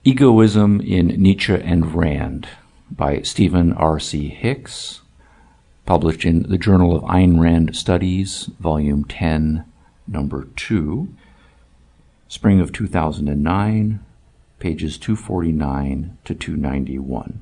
Egoism in Nietzsche and Rand by Stephen R.C. Hicks, published in the Journal of Ayn Rand Studies, Volume 10, Number 2, spring of 2009, pages 249 to 291.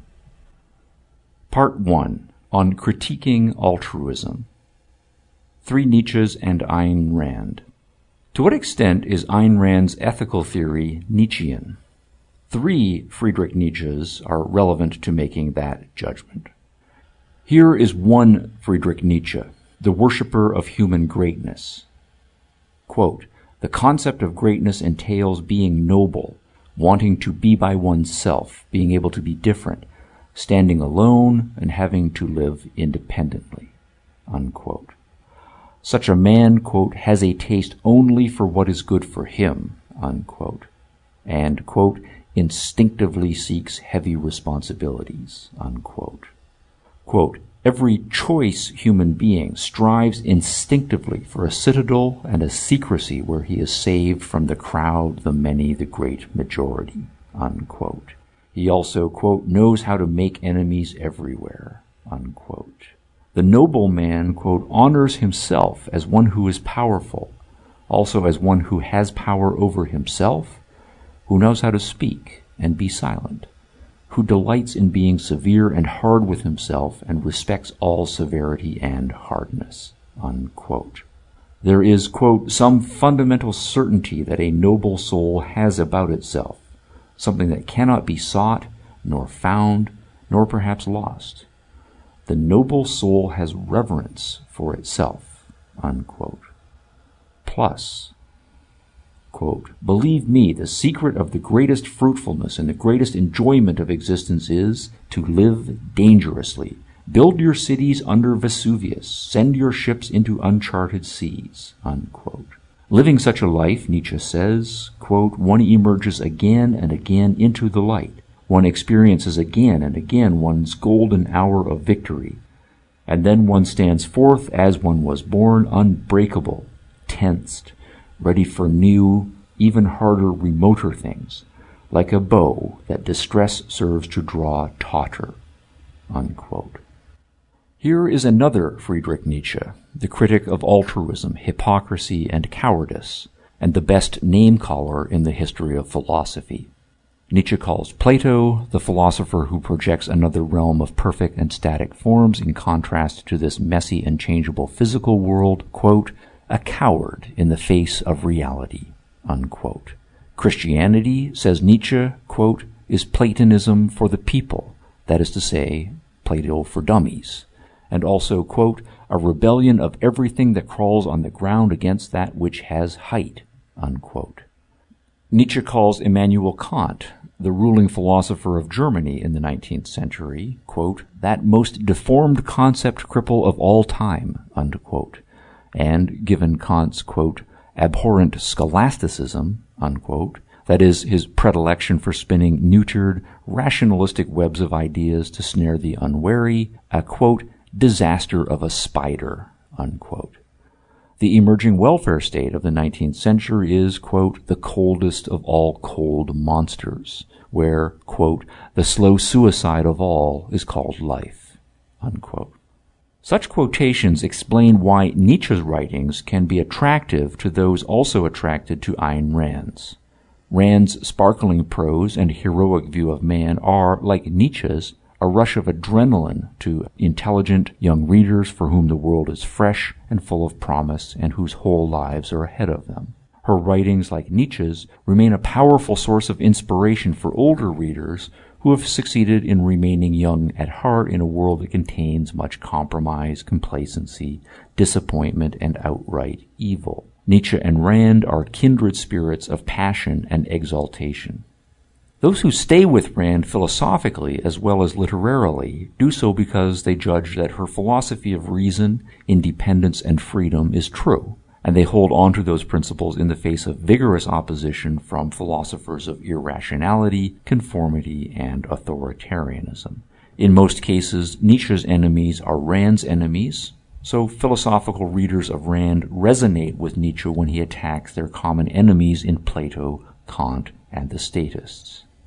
Part 1, on critiquing altruism. Three Nietzsches and Ayn Rand. To what extent is Ayn Rand's ethical theory Nietzschean? Three Friedrich Nietzsches are relevant to making that judgment. Here is one Friedrich Nietzsche, the worshipper of human greatness. Quote, "The concept of greatness entails being noble, wanting to be by oneself, being able to be different, standing alone, and having to live independently." Unquote. Such a man, quote, "has a taste only for what is good for him," unquote, and, quote, "instinctively seeks heavy responsibilities," unquote. Quote, "Every choice human being strives instinctively for a citadel and a secrecy where he is saved from the crowd, the many, the great majority," unquote. He also, quote, "knows how to make enemies everywhere," unquote. The noble man, quote, "honors himself as one who is powerful, also as one who has power over himself, who knows how to speak and be silent, who delights in being severe and hard with himself and respects all severity and hardness," unquote. There is, quote, "some fundamental certainty that a noble soul has about itself, something that cannot be sought, nor found, nor perhaps lost. The noble soul has reverence for itself," unquote. Plus, quote, "Believe me, the secret of the greatest fruitfulness and the greatest enjoyment of existence is to live dangerously. Build your cities under Vesuvius. Send your ships into uncharted seas," unquote. Living such a life, Nietzsche says, quote, "one emerges again and again into the light. One experiences again and again one's golden hour of victory. And then one stands forth as one was born, unbreakable, tensed, ready for new, even harder, remoter things, like a bow that distress serves to draw tauter," unquote. Here is another Friedrich Nietzsche, the critic of altruism, hypocrisy, and cowardice, and the best name-caller in the history of philosophy. Nietzsche calls Plato, the philosopher who projects another realm of perfect and static forms in contrast to this messy and changeable physical world, quote, "a coward in the face of reality," unquote. Christianity, says Nietzsche, quote, "is Platonism for the people, that is to say, Plato for dummies, and also, quote, a rebellion of everything that crawls on the ground against that which has height," unquote. Nietzsche calls Immanuel Kant, the ruling philosopher of Germany in the 19th century, quote, "that most deformed concept cripple of all time," unquote. And given Kant's, quote, "abhorrent scholasticism," unquote, that is, his predilection for spinning neutered, rationalistic webs of ideas to snare the unwary, a, quote, "disaster of a spider," unquote. The emerging welfare state of the 19th century is, quote, "the coldest of all cold monsters, where, quote, the slow suicide of all is called life," unquote. Such quotations explain why Nietzsche's writings can be attractive to those also attracted to Ayn Rand's. Rand's sparkling prose and heroic view of man are, like Nietzsche's, a rush of adrenaline to intelligent young readers for whom the world is fresh and full of promise and whose whole lives are ahead of them. Her writings, like Nietzsche's, remain a powerful source of inspiration for older readers who have succeeded in remaining young at heart in a world that contains much compromise, complacency, disappointment, and outright evil. Nietzsche and Rand are kindred spirits of passion and exaltation. Those who stay with Rand philosophically as well as literarily do so because they judge that her philosophy of reason, independence, and freedom is true, and they hold on to those principles in the face of vigorous opposition from philosophers of irrationality, conformity, and authoritarianism. In most cases, Nietzsche's enemies are Rand's enemies, so philosophical readers of Rand resonate with Nietzsche when he attacks their common enemies in Plato, Kant, and the statists.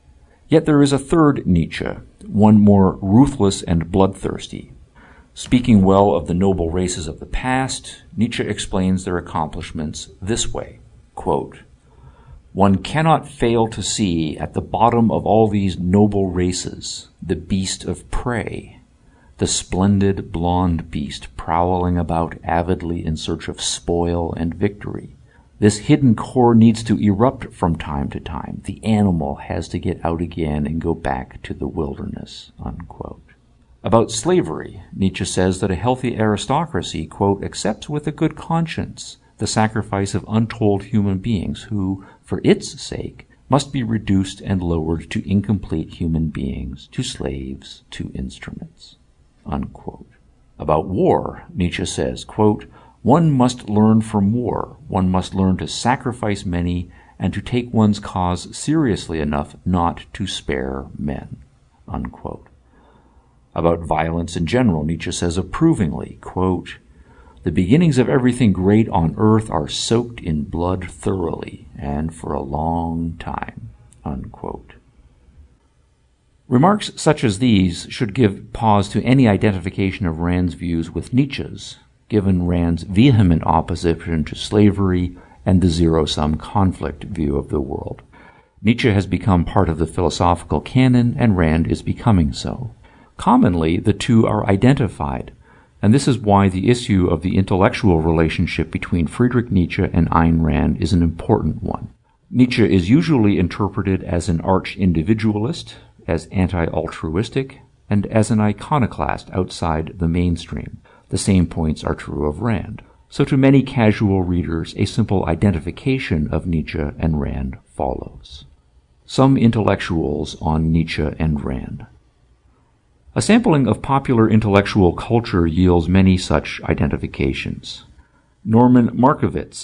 Yet there is a third Nietzsche, one more ruthless and bloodthirsty. Speaking well of the noble races of the past, Nietzsche explains their accomplishments this way, quote, "One cannot fail to see at the bottom of all these noble races the beast of prey, the splendid blonde beast prowling about avidly in search of spoil and victory. This hidden core needs to erupt from time to time. The animal has to get out again and go back to the wilderness," unquote. About slavery, Nietzsche says that a healthy aristocracy, quote, "accepts with a good conscience the sacrifice of untold human beings who, for its sake, must be reduced and lowered to incomplete human beings, to slaves, to instruments," unquote. About war, Nietzsche says, quote, "One must learn from war. One must learn to sacrifice many and to take one's cause seriously enough not to spare men," unquote. About violence in general, Nietzsche says approvingly, quote, "The beginnings of everything great on earth are soaked in blood thoroughly and for a long time," unquote. Remarks such as these should give pause to any identification of Rand's views with Nietzsche's, given Rand's vehement opposition to slavery and the zero-sum conflict view of the world. Nietzsche has become part of the philosophical canon, and Rand is becoming so. Commonly, the two are identified, and this is why the issue of the intellectual relationship between Friedrich Nietzsche and Ayn Rand is an important one. Nietzsche is usually interpreted as an arch-individualist, as anti-altruistic, and as an iconoclast outside the mainstream. The same points are true of Rand. So to many casual readers, a simple identification of Nietzsche and Rand follows. Some intellectuals on Nietzsche and Rand. A sampling of popular intellectual culture yields many such identifications. Norman Markovits,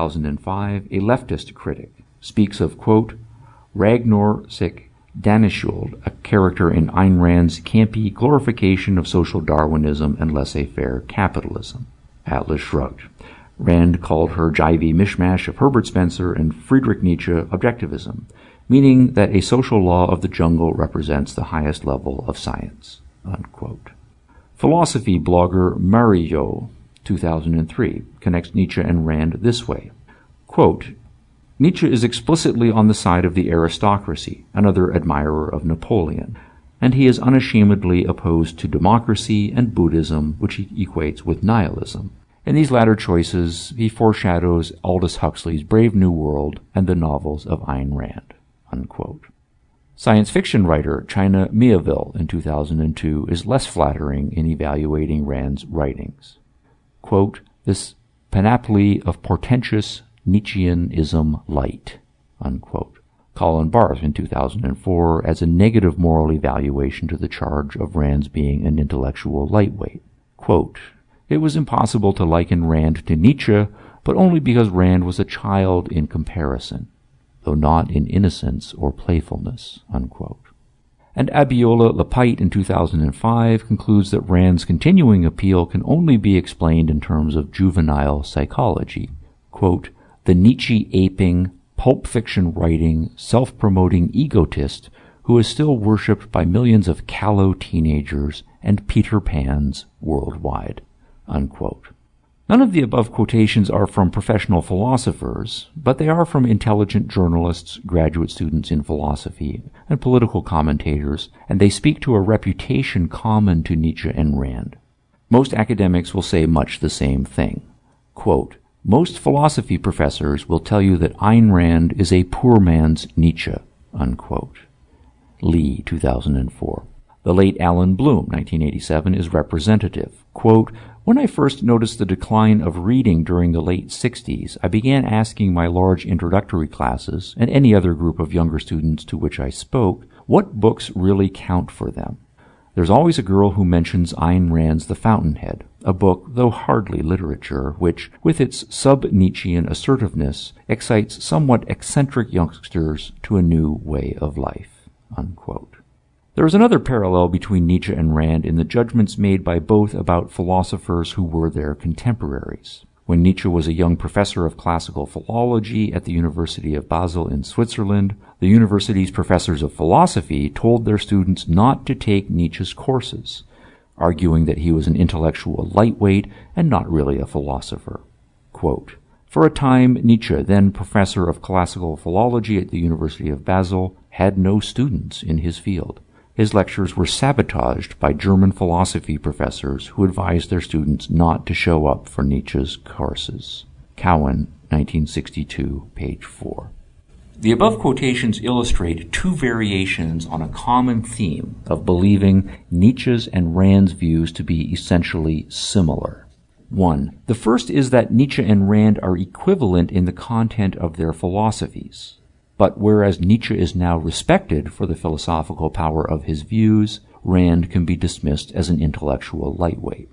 2005, a leftist critic, speaks of, quote, "Ragnar Sick Daneskjold, a character in Ayn Rand's campy glorification of social Darwinism and laissez-faire capitalism." Atlas shrugged. Rand called her jivey mishmash of Herbert Spencer and Friedrich Nietzsche objectivism, meaning that a social law of the jungle represents the highest level of science, unquote. Philosophy blogger Mario, 2003, connects Nietzsche and Rand this way, quote, "Nietzsche is explicitly on the side of the aristocracy, another admirer of Napoleon, and he is unashamedly opposed to democracy and Buddhism, which he equates with nihilism. In these latter choices, he foreshadows Aldous Huxley's Brave New World and the novels of Ayn Rand," unquote. Science fiction writer China Miéville in 2002 is less flattering in evaluating Rand's writings. Quote, "This panoply of portentous Nietzscheanism light," unquote. Colin Barth in 2004 adds a negative moral evaluation to the charge of Rand's being an intellectual lightweight. Quote, "It was impossible to liken Rand to Nietzsche, but only because Rand was a child in comparison, though not in innocence or playfulness," unquote. And Abiola Lapite in 2005 concludes that Rand's continuing appeal can only be explained in terms of juvenile psychology. Quote, "The Nietzsche-aping, pulp fiction writing, self-promoting egotist who is still worshipped by millions of callow teenagers and Peter Pans worldwide," unquote. None of the above quotations are from professional philosophers, but they are from intelligent journalists, graduate students in philosophy, and political commentators, and they speak to a reputation common to Nietzsche and Rand. Most academics will say much the same thing. Quote, "Most philosophy professors will tell you that Ayn Rand is a poor man's Nietzsche," unquote. Lee, 2004. The late Alan Bloom, 1987, is representative. Quote, "When I first noticed the decline of reading during the late 60s, I began asking my large introductory classes, and any other group of younger students to which I spoke, what books really count for them. There's always a girl who mentions Ayn Rand's The Fountainhead, a book, though hardly literature, which, with its sub-Nietzschean assertiveness, excites somewhat eccentric youngsters to a new way of life," unquote. There is another parallel between Nietzsche and Rand in the judgments made by both about philosophers who were their contemporaries. When Nietzsche was a young professor of classical philology at the University of Basel in Switzerland, The university's professors of philosophy told their students not to take Nietzsche's courses, arguing that he was an intellectual lightweight and not really a philosopher. Quote, "For a time, Nietzsche, then professor of classical philology at the University of Basel, had no students in his field. His lectures were sabotaged by German philosophy professors who advised their students not to show up for Nietzsche's courses." Cowan, 1962, page 4. The above quotations illustrate two variations on a common theme of believing Nietzsche's and Rand's views to be essentially similar. 1. The first is that Nietzsche and Rand are equivalent in the content of their philosophies. But whereas Nietzsche is now respected for the philosophical power of his views, Rand can be dismissed as an intellectual lightweight.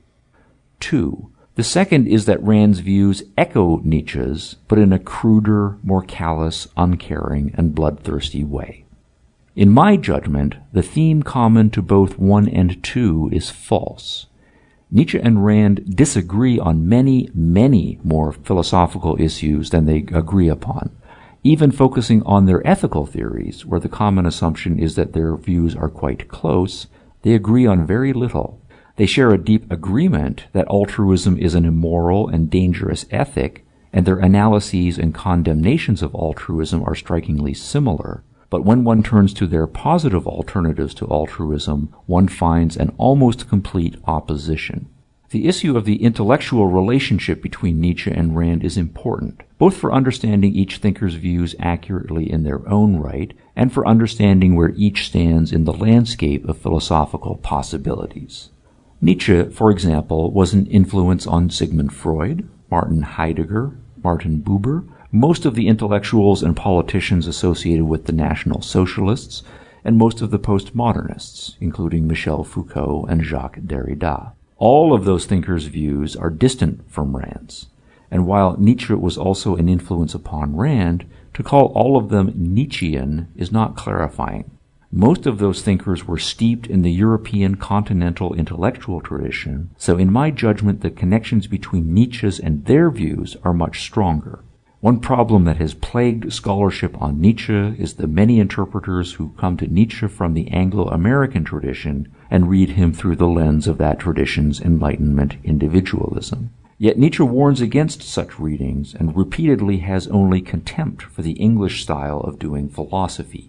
2. The second is that Rand's views echo Nietzsche's, but in a cruder, more callous, uncaring, and bloodthirsty way. In my judgment, the theme common to both 1 and 2 is false. Nietzsche and Rand disagree on many, many more philosophical issues than they agree upon. Even focusing on their ethical theories, where the common assumption is that their views are quite close, they agree on very little. They share a deep agreement that altruism is an immoral and dangerous ethic, and their analyses and condemnations of altruism are strikingly similar. But when one turns to their positive alternatives to altruism, one finds an almost complete opposition. The issue of the intellectual relationship between Nietzsche and Rand is important, both for understanding each thinker's views accurately in their own right, and for understanding where each stands in the landscape of philosophical possibilities. Nietzsche, for example, was an influence on Sigmund Freud, Martin Heidegger, Martin Buber, most of the intellectuals and politicians associated with the National Socialists, and most of the postmodernists, including Michel Foucault and Jacques Derrida. All of those thinkers' views are distant from Rand's, and while Nietzsche was also an influence upon Rand, to call all of them Nietzschean is not clarifying. Most of those thinkers were steeped in the European continental intellectual tradition, so in my judgment the connections between Nietzsche's and their views are much stronger. One problem that has plagued scholarship on Nietzsche is the many interpreters who come to Nietzsche from the Anglo-American tradition and read him through the lens of that tradition's Enlightenment individualism. Yet Nietzsche warns against such readings and repeatedly has only contempt for the English style of doing philosophy.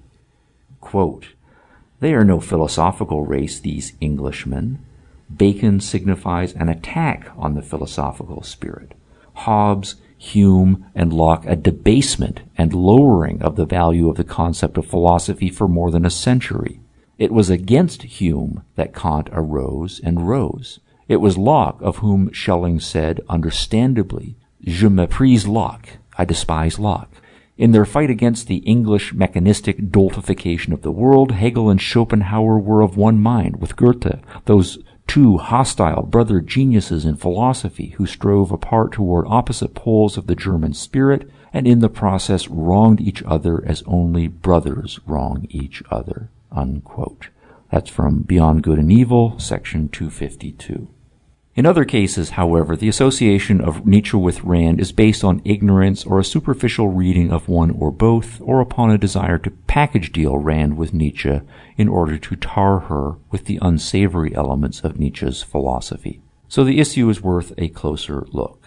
Quote, "They are no philosophical race, these Englishmen. Bacon signifies an attack on the philosophical spirit. Hobbes, Hume, and Locke a debasement and lowering of the value of the concept of philosophy for more than a century. It was against Hume that Kant arose and rose. It was Locke of whom Schelling said, understandably, Je méprise Locke, I despise Locke. In their fight against the English mechanistic doltification of the world, Hegel and Schopenhauer were of one mind with Goethe, those two hostile brother geniuses in philosophy who strove apart toward opposite poles of the German spirit and in the process wronged each other as only brothers wrong each other." Unquote. That's from Beyond Good and Evil, section 252. In other cases, however, the association of Nietzsche with Rand is based on ignorance or a superficial reading of one or both, or upon a desire to package deal Rand with Nietzsche in order to tar her with the unsavory elements of Nietzsche's philosophy. So the issue is worth a closer look.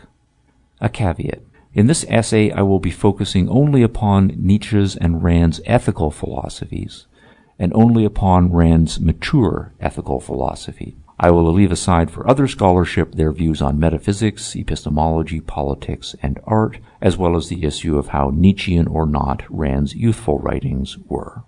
A caveat. In this essay, I will be focusing only upon Nietzsche's and Rand's ethical philosophies, and only upon Rand's mature ethical philosophy. I will leave aside for other scholarship their views on metaphysics, epistemology, politics, and art, as well as the issue of how Nietzschean or not Rand's youthful writings were.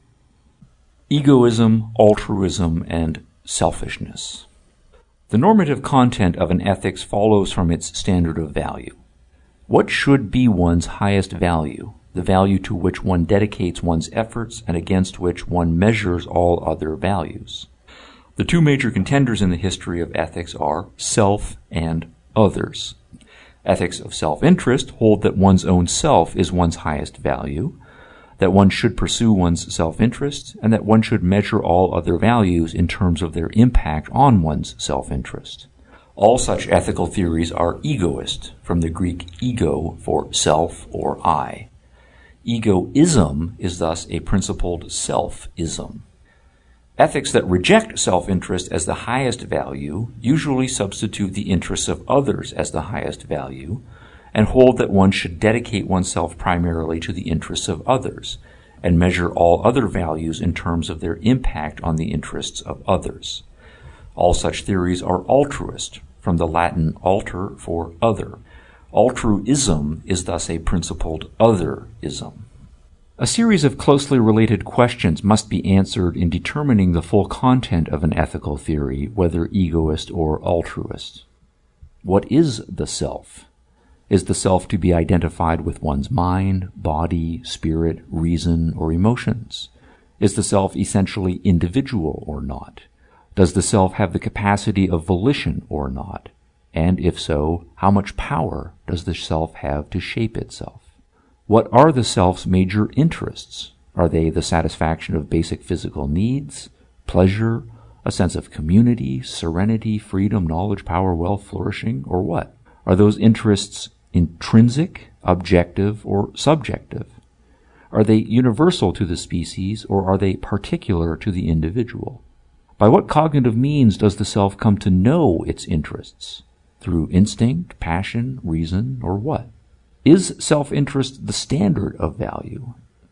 Egoism, altruism, and selfishness. The normative content of an ethics follows from its standard of value. What should be one's highest value, the value to which one dedicates one's efforts and against which one measures all other values? The two major contenders in the history of ethics are self and others. Ethics of self-interest hold that one's own self is one's highest value, that one should pursue one's self-interest, and that one should measure all other values in terms of their impact on one's self-interest. All such ethical theories are egoist, from the Greek ego for self or I. Egoism is thus a principled self-ism. Ethics that reject self-interest as the highest value usually substitute the interests of others as the highest value, and hold that one should dedicate oneself primarily to the interests of others, and measure all other values in terms of their impact on the interests of others. All such theories are altruist, from the Latin alter for other. Altruism is thus a principled otherism. A series of closely related questions must be answered in determining the full content of an ethical theory, whether egoist or altruist. What is the self? Is the self to be identified with one's mind, body, spirit, reason, or emotions? Is the self essentially individual or not? Does the self have the capacity of volition or not? And if so, how much power does the self have to shape itself? What are the self's major interests? Are they the satisfaction of basic physical needs, pleasure, a sense of community, serenity, freedom, knowledge, power, wealth, flourishing, or what? Are those interests intrinsic, objective, or subjective? Are they universal to the species, or are they particular to the individual? By what cognitive means does the self come to know its interests? Through instinct, passion, reason, or what? Is self-interest the standard of value?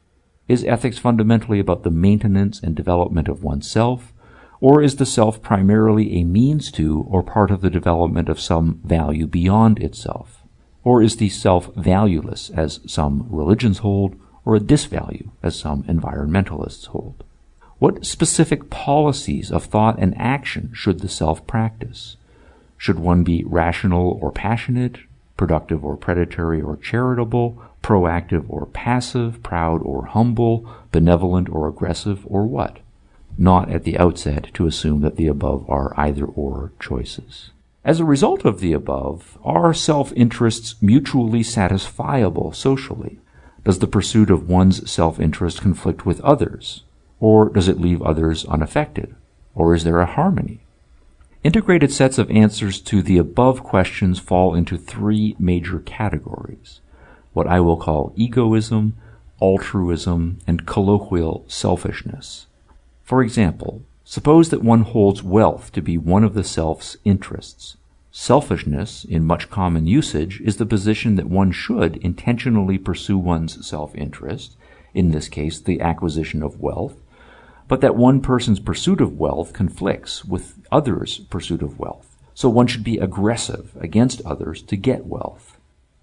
Is ethics fundamentally about the maintenance and development of oneself, or is the self primarily a means to or part of the development of some value beyond itself? Or is the self valueless, as some religions hold, or a disvalue, as some environmentalists hold? What specific policies of thought and action should the self practice? Should one be rational or passionate, productive or predatory or charitable, proactive or passive, proud or humble, benevolent or aggressive, or what? Not at the outset to assume that the above are either-or choices. As a result of the above, are self-interests mutually satisfiable socially? Does the pursuit of one's self-interest conflict with others? Or does it leave others unaffected? Or is there a harmony? Integrated sets of answers to the above questions fall into three major categories, what I will call egoism, altruism, and colloquial selfishness. For example, suppose that one holds wealth to be one of the self's interests. Selfishness, in much common usage, is the position that one should intentionally pursue one's self-interest, in this case the acquisition of wealth, but that one person's pursuit of wealth conflicts with others' pursuit of wealth, so one should be aggressive against others to get wealth.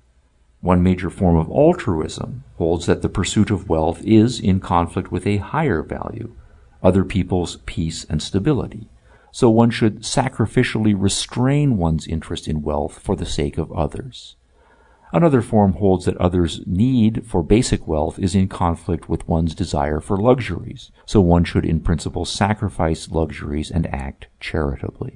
One major form of altruism holds that the pursuit of wealth is in conflict with a higher value, other people's peace and stability, so one should sacrificially restrain one's interest in wealth for the sake of others. Another form holds that others' need for basic wealth is in conflict with one's desire for luxuries, so one should in principle sacrifice luxuries and act charitably.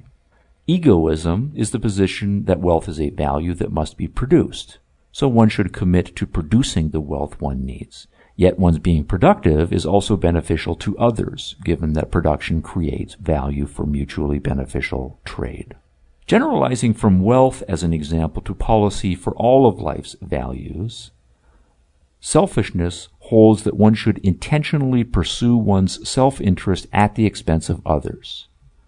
Egoism is the position that wealth is a value that must be produced, so one should commit to producing the wealth one needs. Yet one's being productive is also beneficial to others, given that production creates value for mutually beneficial trade. Generalizing from wealth as an example to policy for all of life's values, selfishness holds that one should intentionally pursue one's self-interest at the expense of others.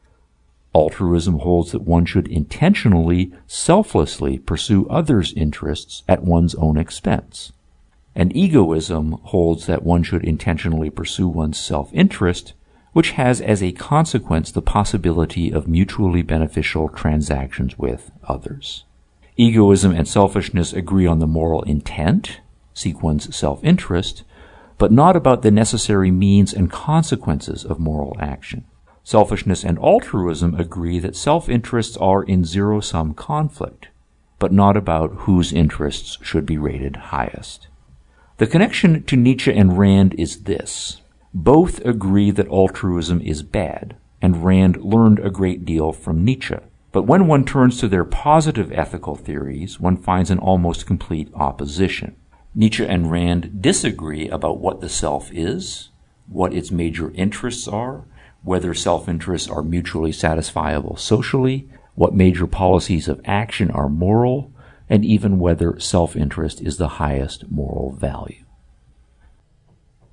Altruism holds that one should intentionally, selflessly pursue others' interests at one's own expense. And egoism holds that one should intentionally pursue one's self-interest, which has as a consequence the possibility of mutually beneficial transactions with others. Egoism and selfishness agree on the moral intent, seek one's self-interest, but not about the necessary means and consequences of moral action. Selfishness and altruism agree that self-interests are in zero-sum conflict, but not about whose interests should be rated highest. The connection to Nietzsche and Rand is this. Both agree that altruism is bad, and Rand learned a great deal from Nietzsche. But when one turns to their positive ethical theories, one finds an almost complete opposition. Nietzsche and Rand disagree about what the self is, what its major interests are, whether self-interests are mutually satisfiable socially, what major policies of action are moral, and even whether self-interest is the highest moral value.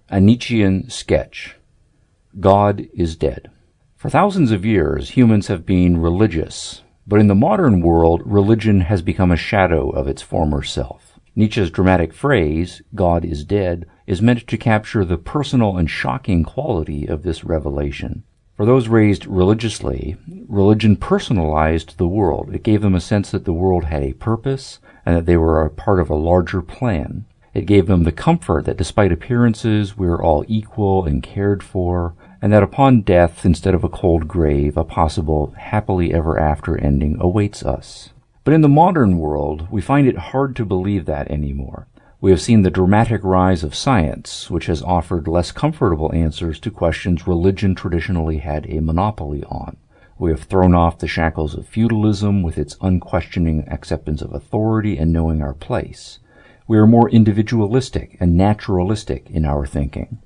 A Nietzschean sketch. God is dead. For thousands of years, humans have been religious, but in the modern world, religion has become a shadow of its former self. Nietzsche's dramatic phrase, God is dead, is meant to capture the personal and shocking quality of this revelation. For those raised religiously, religion personalized the world. It gave them a sense that the world had a purpose and that they were a part of a larger plan. It gave them the comfort that despite appearances, we are all equal and cared for, and that upon death, instead of a cold grave, a possible happily ever after ending awaits us. But in the modern world, we find it hard to believe that anymore. We have seen the dramatic rise of science, which has offered less comfortable answers to questions religion traditionally had a monopoly on. We have thrown off the shackles of feudalism with its unquestioning acceptance of authority and knowing our place. We are more individualistic and naturalistic in our thinking.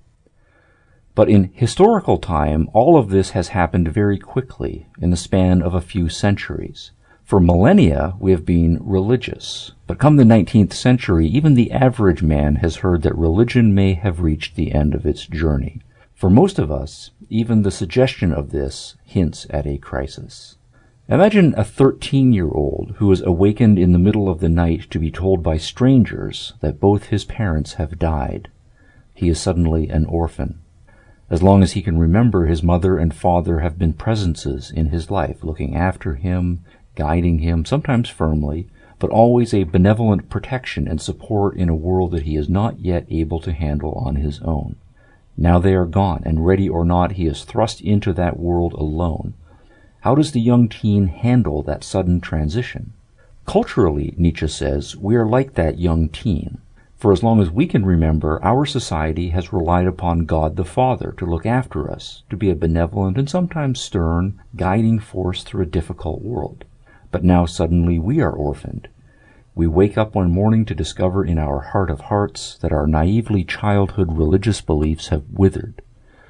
But in historical time, all of this has happened very quickly in the span of a few centuries. For millennia, we have been religious. But come the 19th century, even the average man has heard that religion may have reached the end of its journey. For most of us, even the suggestion of this hints at a crisis. Imagine a 13-year-old who is awakened in the middle of the night to be told by strangers that both his parents have died. He is suddenly an orphan. As long as he can remember, his mother and father have been presences in his life, looking after him, guiding him, sometimes firmly, but always a benevolent protection and support in a world that he is not yet able to handle on his own. Now they are gone, and ready or not, he is thrust into that world alone. How does the young teen handle that sudden transition? Culturally, Nietzsche says, we are like that young teen. For as long as we can remember, our society has relied upon God the Father to look after us, to be a benevolent and sometimes stern, guiding force through a difficult world. But now suddenly we are orphaned. We wake up one morning to discover in our heart of hearts that our naively childhood religious beliefs have withered.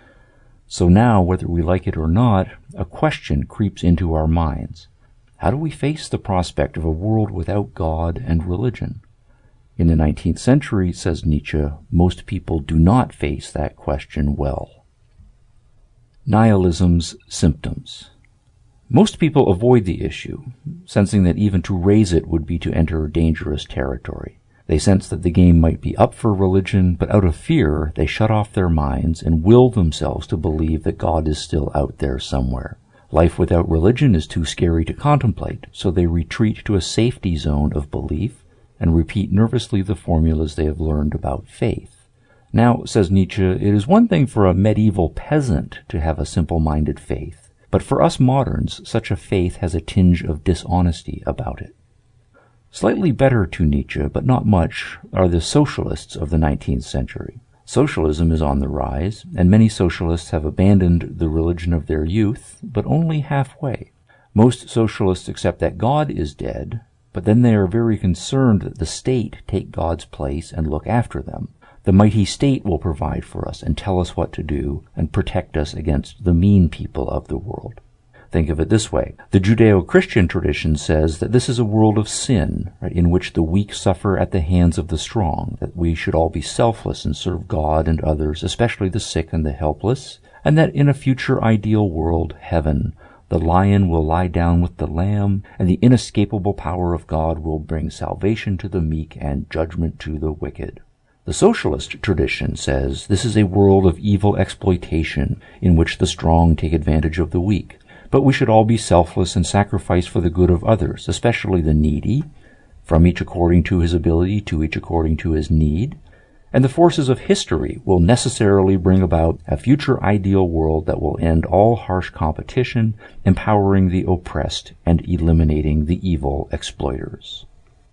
So now, whether we like it or not, a question creeps into our minds. How do we face the prospect of a world without God and religion? In the 19th century, says Nietzsche, most people do not face that question well. Nihilism's symptoms. Most people avoid the issue, sensing that even to raise it would be to enter dangerous territory. They sense that the game might be up for religion, but out of fear, they shut off their minds and will themselves to believe that God is still out there somewhere. Life without religion is too scary to contemplate, so they retreat to a safety zone of belief and repeat nervously the formulas they have learned about faith. Now, says Nietzsche, it is one thing for a medieval peasant to have a simple-minded faith, but for us moderns, such a faith has a tinge of dishonesty about it. Slightly better to Nietzsche, but not much, are the socialists of the 19th century. Socialism is on the rise, and many socialists have abandoned the religion of their youth, but only halfway. Most socialists accept that God is dead, but then they are very concerned that the state take God's place and look after them. The mighty state will provide for us and tell us what to do and protect us against the mean people of the world. Think of it this way. The Judeo-Christian tradition says that this is a world of sin, right, in which the weak suffer at the hands of the strong, that we should all be selfless and serve God and others, especially the sick and the helpless, and that in a future ideal world, heaven, the lion will lie down with the lamb, and the inescapable power of God will bring salvation to the meek and judgment to the wicked. The socialist tradition says this is a world of evil exploitation in which the strong take advantage of the weak. But we should all be selfless and sacrifice for the good of others, especially the needy, from each according to his ability to each according to his need. And the forces of history will necessarily bring about a future ideal world that will end all harsh competition, empowering the oppressed and eliminating the evil exploiters.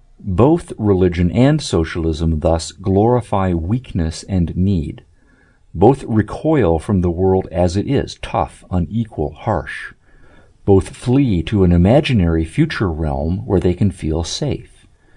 Both religion and socialism thus glorify weakness and need. Both recoil from the world as it is, tough, unequal, harsh. Both flee to an imaginary future realm where they can feel safe.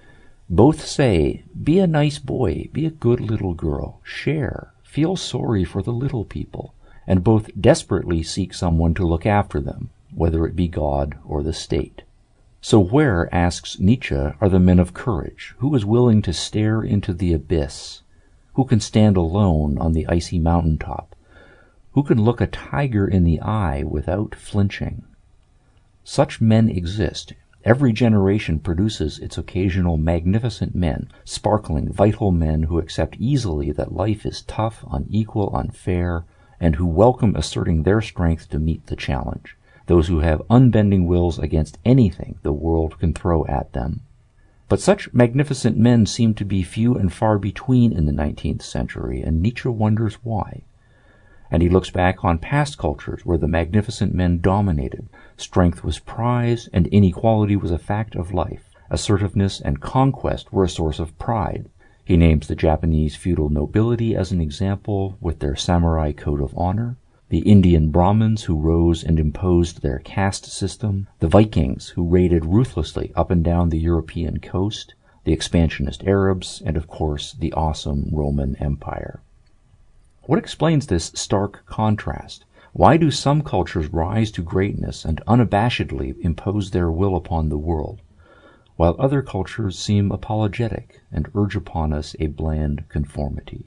Both say, be a nice boy, be a good little girl, share, feel sorry for the little people, and both desperately seek someone to look after them, whether it be God or the state. So where, asks Nietzsche, are the men of courage? Who is willing to stare into the abyss? Who can stand alone on the icy mountaintop? Who can look a tiger in the eye without flinching? Such men exist. Every generation produces its occasional magnificent men, sparkling, vital men who accept easily that life is tough, unequal, unfair, and who welcome asserting their strength to meet the challenge. Those who have unbending wills against anything the world can throw at them. But such magnificent men seem to be few and far between in the 19th century, and Nietzsche wonders why. And he looks back on past cultures where the magnificent men dominated. Strength was prized, and inequality was a fact of life. Assertiveness and conquest were a source of pride. He names the Japanese feudal nobility as an example, with their samurai code of honor, the Indian Brahmins who rose and imposed their caste system, the Vikings who raided ruthlessly up and down the European coast, the expansionist Arabs, and of course the awesome Roman Empire. What explains this stark contrast? Why do some cultures rise to greatness and unabashedly impose their will upon the world, while other cultures seem apologetic and urge upon us a bland conformity?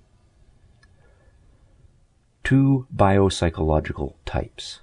2 biopsychological types.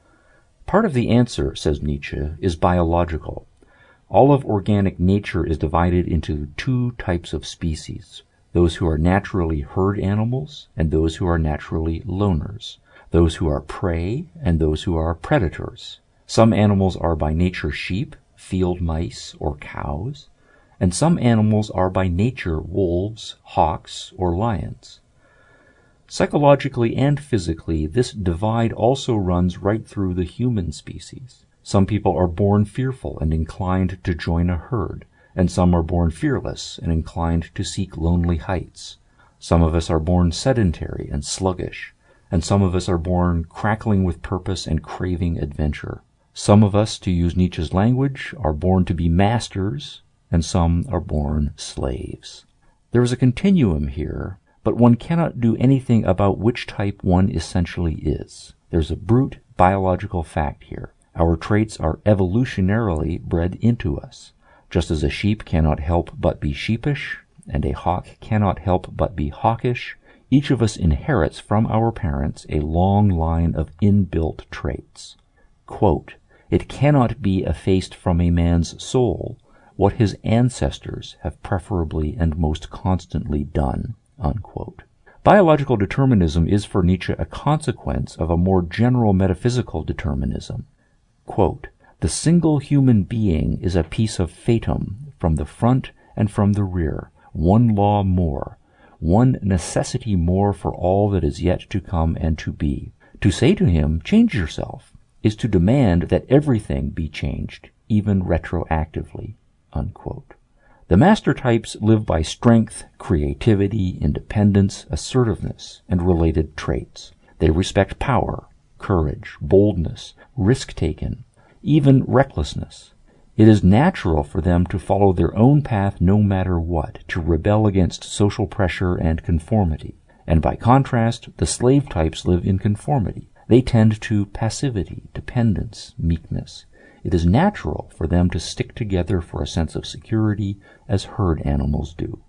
Part of the answer, says Nietzsche, is biological. All of organic nature is divided into 2 types of species: those who are naturally herd animals and those who are naturally loners, those who are prey and those who are predators. Some animals are by nature sheep, field mice, or cows, and some animals are by nature wolves, hawks, or lions. Psychologically and physically, this divide also runs right through the human species. Some people are born fearful and inclined to join a herd, and some are born fearless and inclined to seek lonely heights. Some of us are born sedentary and sluggish, and some of us are born crackling with purpose and craving adventure. Some of us, to use Nietzsche's language, are born to be masters, and some are born slaves. There is a continuum here, but one cannot do anything about which type one essentially is. There's a brute biological fact here. Our traits are evolutionarily bred into us. Just as a sheep cannot help but be sheepish, and a hawk cannot help but be hawkish, each of us inherits from our parents a long line of inbuilt traits. Quote, "It cannot be effaced from a man's soul what his ancestors have preferably and most constantly done." Unquote. Biological determinism is for Nietzsche a consequence of a more general metaphysical determinism. Quote, "The single human being is a piece of fatum from the front and from the rear, one law more, one necessity more for all that is yet to come and to be. To say to him, 'Change yourself,' is to demand that everything be changed, even retroactively." Unquote. The master types live by strength, creativity, independence, assertiveness, and related traits. They respect power, courage, boldness, risk-taking, even recklessness. It is natural for them to follow their own path no matter what, to rebel against social pressure and conformity. And by contrast, the slave types live in conformity. They tend to passivity, dependence, meekness. It is natural for them to stick together for a sense of security, as herd animals do.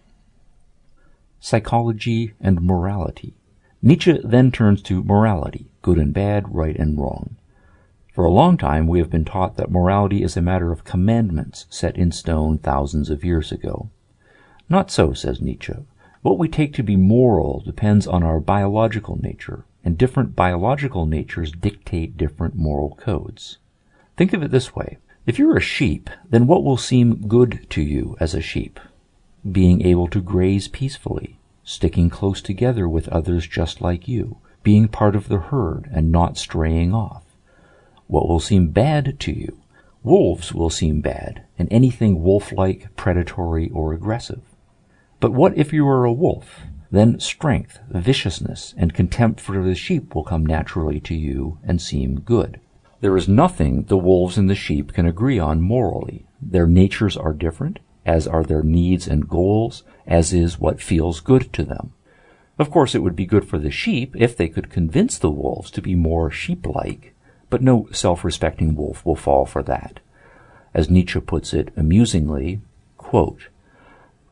Psychology and morality. Nietzsche then turns to morality, good and bad, right and wrong. For a long time we have been taught that morality is a matter of commandments set in stone thousands of years ago. Not so, says Nietzsche. What we take to be moral depends on our biological nature, and different biological natures dictate different moral codes. Think of it this way. If you're a sheep, then what will seem good to you as a sheep? Being able to graze peacefully, sticking close together with others just like you, being part of the herd and not straying off. What will seem bad to you? Wolves will seem bad, and anything wolf-like, predatory, or aggressive. But what if you are a wolf? Then strength, viciousness, and contempt for the sheep will come naturally to you and seem good. There is nothing the wolves and the sheep can agree on morally. Their natures are different, as are their needs and goals, as is what feels good to them. Of course, it would be good for the sheep if they could convince the wolves to be more sheep-like, but no self-respecting wolf will fall for that. As Nietzsche puts it amusingly, quote,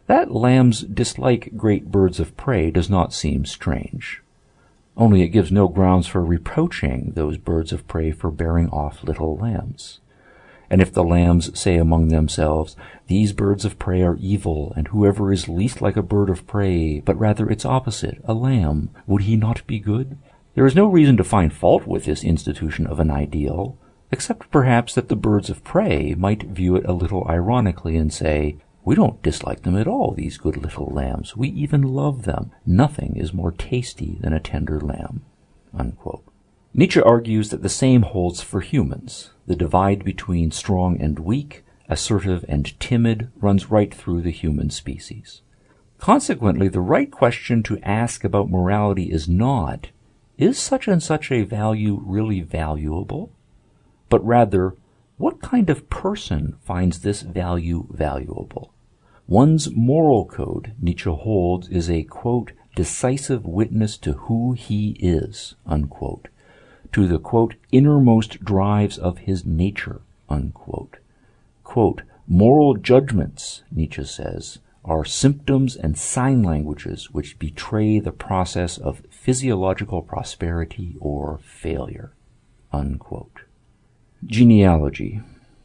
That lambs dislike great birds of prey does not seem strange. Only it gives no grounds for reproaching those birds of prey for bearing off little lambs. And if the lambs say among themselves, "These birds of prey are evil, and whoever is least like a bird of prey, but rather its opposite, a lamb, would he not be good?" There is no reason to find fault with this institution of an ideal, except perhaps that the birds of prey might view it a little ironically and say, "We don't dislike them at all, these good little lambs. We even love them. Nothing is more tasty than a tender lamb." Unquote. Nietzsche argues that the same holds for humans. The divide between strong and weak, assertive and timid, runs right through the human species. Consequently, the right question to ask about morality is not, is such and such a value really valuable? But rather, what kind of person finds this value valuable? One's moral code, Nietzsche holds, is a, quote, decisive witness to who he is, unquote, to the, quote, innermost drives of his nature, unquote. Quote, moral judgments, Nietzsche says, are symptoms and sign languages which betray the process of physiological prosperity or failure, unquote. Genealogy.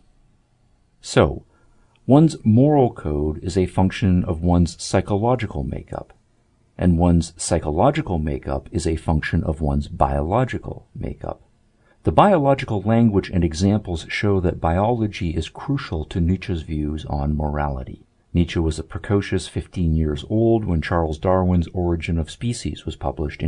So, one's moral code is a function of one's psychological makeup, and one's psychological makeup is a function of one's biological makeup. The biological language and examples show that biology is crucial to Nietzsche's views on morality. Nietzsche was a precocious 15 years old when Charles Darwin's Origin of Species was published in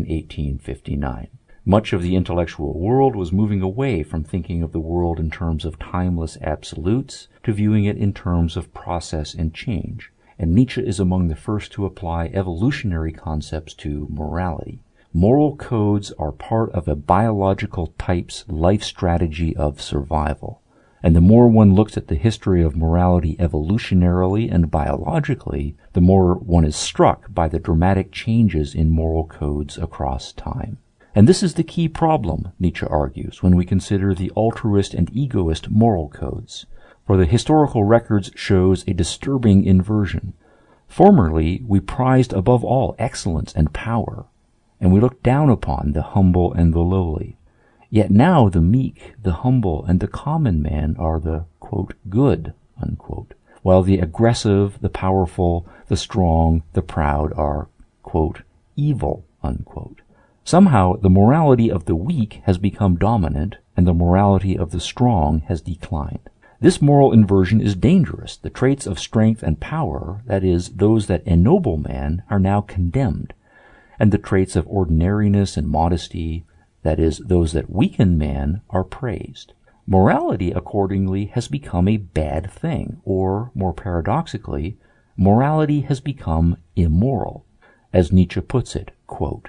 1859. Much of the intellectual world was moving away from thinking of the world in terms of timeless absolutes to viewing it in terms of process and change, and Nietzsche is among the first to apply evolutionary concepts to morality. Moral codes are part of a biological type's life strategy of survival. And the more one looks at the history of morality evolutionarily and biologically, the more one is struck by the dramatic changes in moral codes across time. And this is the key problem, Nietzsche argues, when we consider the altruist and egoist moral codes. For the historical records shows a disturbing inversion. Formerly, we prized above all excellence and power, and we looked down upon the humble and the lowly. Yet now the meek, the humble, and the common man are the, quote, good, unquote, while the aggressive, the powerful, the strong, the proud are, quote, evil, unquote. Somehow the morality of the weak has become dominant, and the morality of the strong has declined. This moral inversion is dangerous. The traits of strength and power, that is, those that ennoble man, are now condemned, and the traits of ordinariness and modesty, that is, those that weaken man, are praised. Morality, accordingly, has become a bad thing, or, more paradoxically, morality has become immoral. As Nietzsche puts it, quote,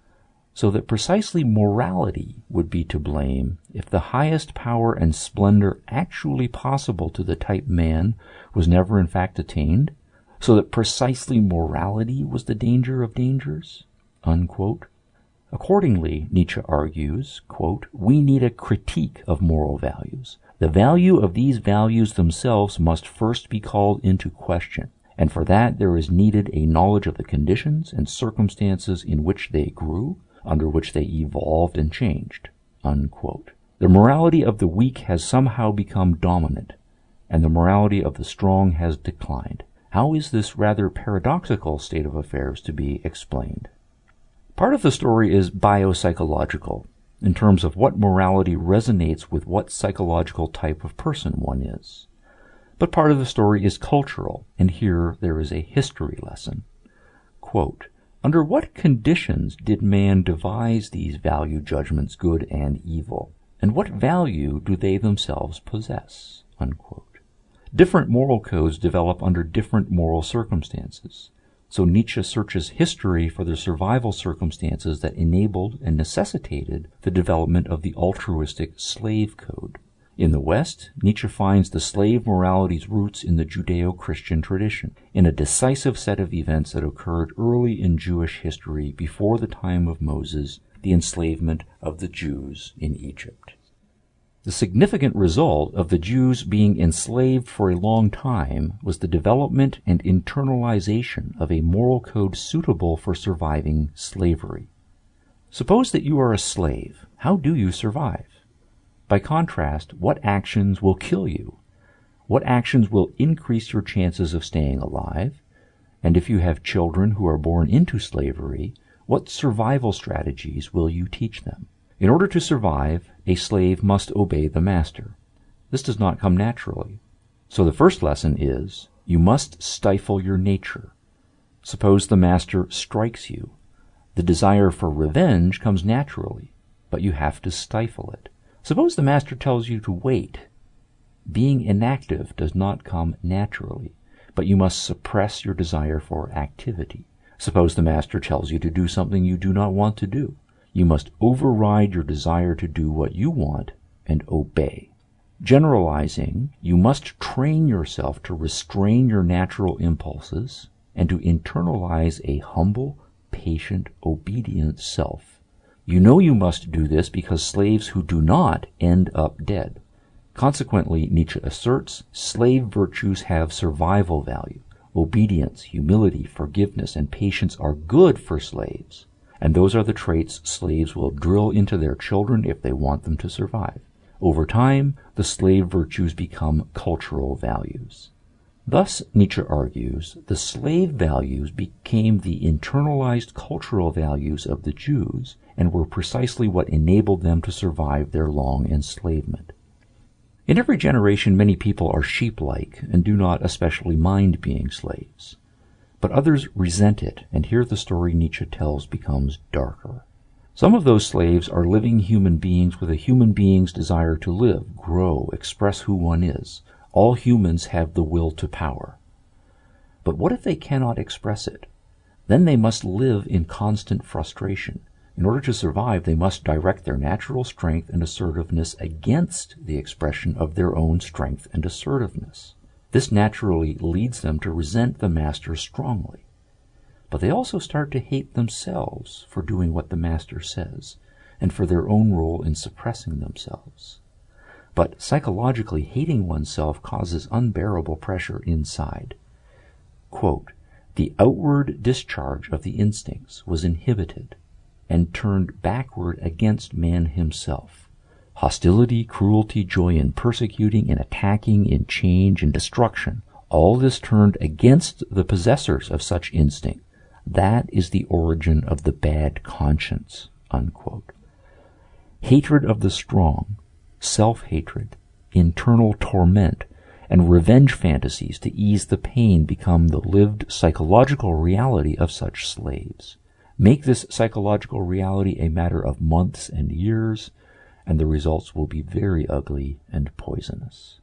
so that precisely morality would be to blame if the highest power and splendor actually possible to the type man was never in fact attained, so that precisely morality was the danger of dangers, unquote. Accordingly, Nietzsche argues, quote, we need a critique of moral values. The value of these values themselves must first be called into question, and for that there is needed a knowledge of the conditions and circumstances in which they grew, under which they evolved and changed, unquote. The morality of the weak has somehow become dominant, and the morality of the strong has declined. How is this rather paradoxical state of affairs to be explained? Part of the story is biopsychological, in terms of what morality resonates with what psychological type of person one is. But part of the story is cultural, and here there is a history lesson. Quote, under what conditions did man devise these value judgments good and evil, and what value do they themselves possess? Unquote. Different moral codes develop under different moral circumstances. So Nietzsche searches history for the survival circumstances that enabled and necessitated the development of the altruistic slave code. In the West, Nietzsche finds the slave morality's roots in the Judeo-Christian tradition, in a decisive set of events that occurred early in Jewish history before the time of Moses, the enslavement of the Jews in Egypt. The significant result of the Jews being enslaved for a long time was the development and internalization of a moral code suitable for surviving slavery. Suppose that you are a slave. How do you survive? By contrast, what actions will kill you? What actions will increase your chances of staying alive? And if you have children who are born into slavery, what survival strategies will you teach them? In order to survive, a slave must obey the master. This does not come naturally. So the first lesson is, you must stifle your nature. Suppose the master strikes you. The desire for revenge comes naturally, but you have to stifle it. Suppose the master tells you to wait. Being inactive does not come naturally, but you must suppress your desire for activity. Suppose the master tells you to do something you do not want to do. You must override your desire to do what you want and obey. Generalizing, you must train yourself to restrain your natural impulses and to internalize a humble, patient, obedient self. You know you must do this because slaves who do not end up dead. Consequently, Nietzsche asserts, slave virtues have survival value. Obedience, humility, forgiveness, and patience are good for slaves, and those are the traits slaves will drill into their children if they want them to survive. Over time, the slave virtues become cultural values. Thus, Nietzsche argues, the slave values became the internalized cultural values of the Jews and were precisely what enabled them to survive their long enslavement. In every generation, many people are sheep-like and do not especially mind being slaves. But others resent it, and here the story Nietzsche tells becomes darker. Some of those slaves are living human beings with a human being's desire to live, grow, express who one is. All humans have the will to power. But what if they cannot express it? Then they must live in constant frustration. In order to survive, they must direct their natural strength and assertiveness against the expression of their own strength and assertiveness. This naturally leads them to resent the master strongly. But they also start to hate themselves for doing what the master says, and for their own role in suppressing themselves. But psychologically, hating oneself causes unbearable pressure inside. Quote, "The outward discharge of the instincts was inhibited and turned backward against man himself. Hostility, cruelty, joy in persecuting, in attacking, in change, in destruction, all this turned against the possessors of such instinct. That is the origin of the bad conscience." Unquote. Hatred of the strong, self-hatred, internal torment, and revenge fantasies to ease the pain become the lived psychological reality of such slaves. Make this psychological reality a matter of months and years, and the results will be very ugly and poisonous.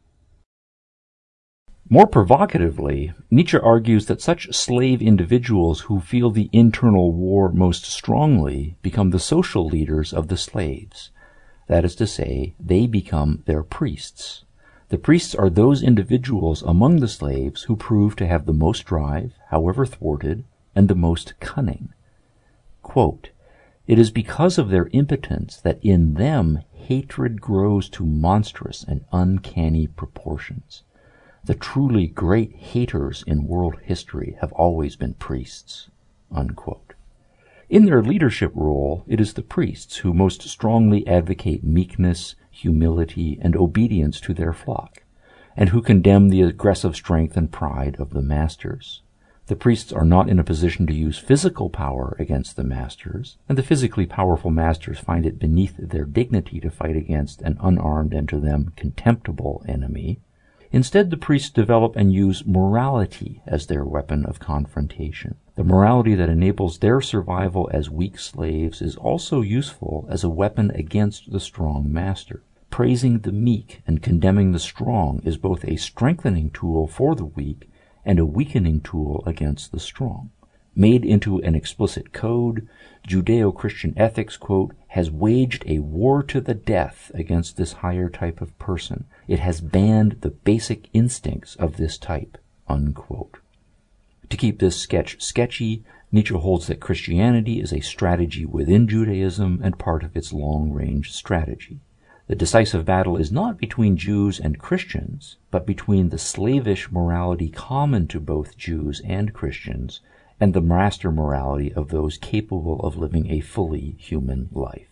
More provocatively, Nietzsche argues that such slave individuals who feel the internal war most strongly become the social leaders of the slaves. That is to say, they become their priests. The priests are those individuals among the slaves who prove to have the most drive, however thwarted, and the most cunning. Quote, "It is because of their impotence that in them hatred grows to monstrous and uncanny proportions. The truly great haters in world history have always been priests." Unquote. In their leadership role, it is the priests who most strongly advocate meekness, humility, and obedience to their flock, and who condemn the aggressive strength and pride of the masters. The priests are not in a position to use physical power against the masters, and the physically powerful masters find it beneath their dignity to fight against an unarmed and to them contemptible enemy. Instead, the priests develop and use morality as their weapon of confrontation. The morality that enables their survival as weak slaves is also useful as a weapon against the strong master. Praising the meek and condemning the strong is both a strengthening tool for the weak and a weakening tool against the strong. Made into an explicit code, Judeo-Christian ethics, quote, "has waged a war to the death against this higher type of person. It has banned the basic instincts of this type," unquote. To keep this sketch sketchy, Nietzsche holds that Christianity is a strategy within Judaism and part of its long-range strategy. The decisive battle is not between Jews and Christians, but between the slavish morality common to both Jews and Christians and the master morality of those capable of living a fully human life.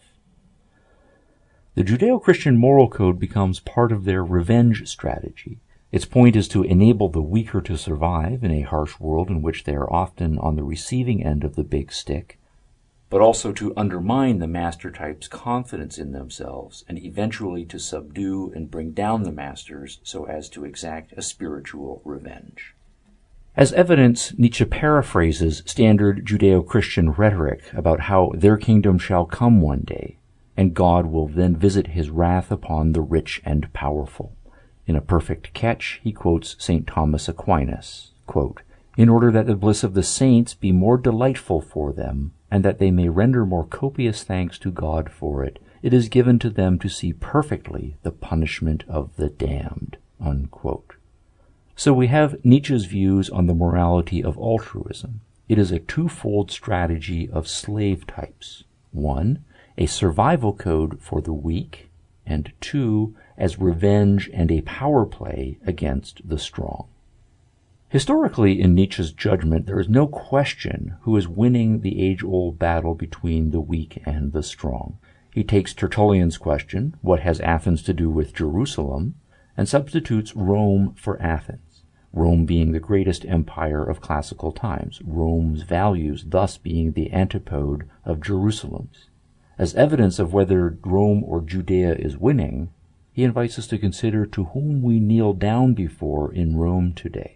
The Judeo-Christian moral code becomes part of their revenge strategy. Its point is to enable the weaker to survive in a harsh world in which they are often on the receiving end of the big stick, but also to undermine the master type's confidence in themselves and eventually to subdue and bring down the masters so as to exact a spiritual revenge. As evidence, Nietzsche paraphrases standard Judeo-Christian rhetoric about how their kingdom shall come one day, and God will then visit his wrath upon the rich and powerful. In a perfect catch, he quotes St. Thomas Aquinas, quote, "In order that the bliss of the saints be more delightful for them, and that they may render more copious thanks to God for it, it is given to them to see perfectly the punishment of the damned." Unquote. So we have Nietzsche's views on the morality of altruism. It is a twofold strategy of slave types. One, a survival code for the weak, and two, as revenge and a power play against the strong. Historically, in Nietzsche's judgment, there is no question who is winning the age-old battle between the weak and the strong. He takes Tertullian's question, what has Athens to do with Jerusalem, and substitutes Rome for Athens, Rome being the greatest empire of classical times, Rome's values thus being the antipode of Jerusalem's. As evidence of whether Rome or Judea is winning, he invites us to consider to whom we kneel down before in Rome today.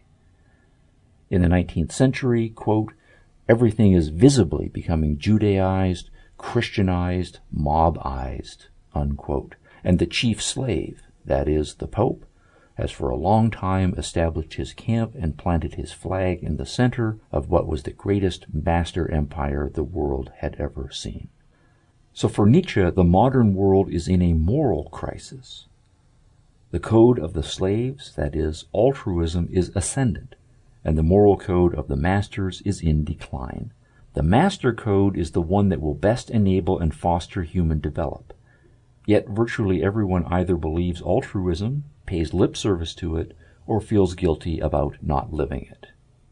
In the 19th century, quote, everything is visibly becoming Judaized, Christianized, mobized, unquote, and the chief slave, that is, the Pope, has for a long time established his camp and planted his flag in the center of what was the greatest master empire the world had ever seen. So for Nietzsche, the modern world is in a moral crisis. The code of the slaves, that is, altruism, is ascendant, and the moral code of the masters is in decline. The master code is the one that will best enable and foster human development. Yet virtually everyone either believes altruism, pays lip service to it, or feels guilty about not living it.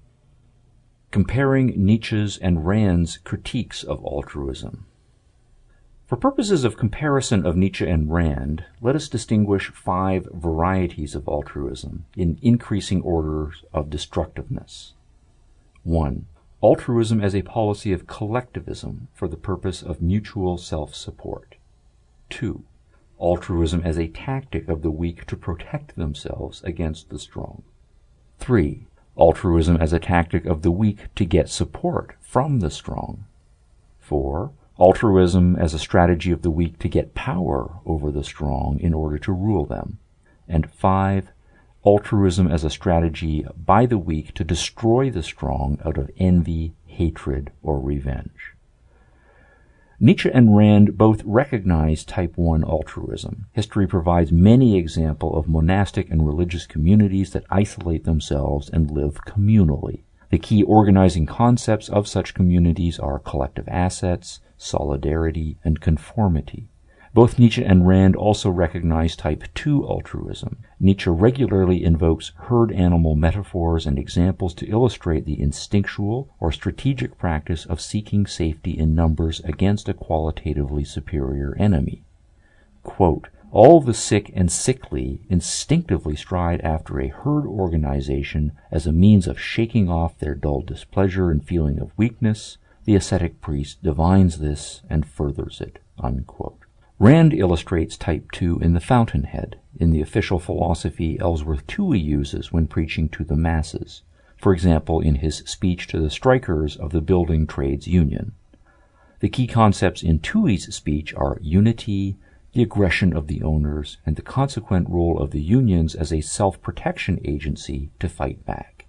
Comparing Nietzsche's and Rand's critiques of altruism. For purposes of comparison of Nietzsche and Rand, let us distinguish 5 varieties of altruism in increasing orders of destructiveness. 1. Altruism as a policy of collectivism for the purpose of mutual self-support. 2. Altruism as a tactic of the weak to protect themselves against the strong. 3. Altruism as a tactic of the weak to get support from the strong. 4. Altruism as a strategy of the weak to get power over the strong in order to rule them. And 5. Altruism as a strategy by the weak to destroy the strong out of envy, hatred, or revenge. Nietzsche and Rand both recognize Type 1 altruism. History provides many examples of monastic and religious communities that isolate themselves and live communally. The key organizing concepts of such communities are collective assets, solidarity, and conformity. Both Nietzsche and Rand also recognize Type 2 altruism. Nietzsche regularly invokes herd animal metaphors and examples to illustrate the instinctual or strategic practice of seeking safety in numbers against a qualitatively superior enemy. Quote, all the sick and sickly instinctively stride after a herd organization as a means of shaking off their dull displeasure and feeling of weakness. The ascetic priest divines this and furthers it. Unquote. Rand illustrates Type 2 in The Fountainhead, in the official philosophy Ellsworth Toohey uses when preaching to the masses, for example in his speech to the strikers of the Building Trades Union. The key concepts in Toohey's speech are unity, the aggression of the owners, and the consequent role of the unions as a self-protection agency to fight back.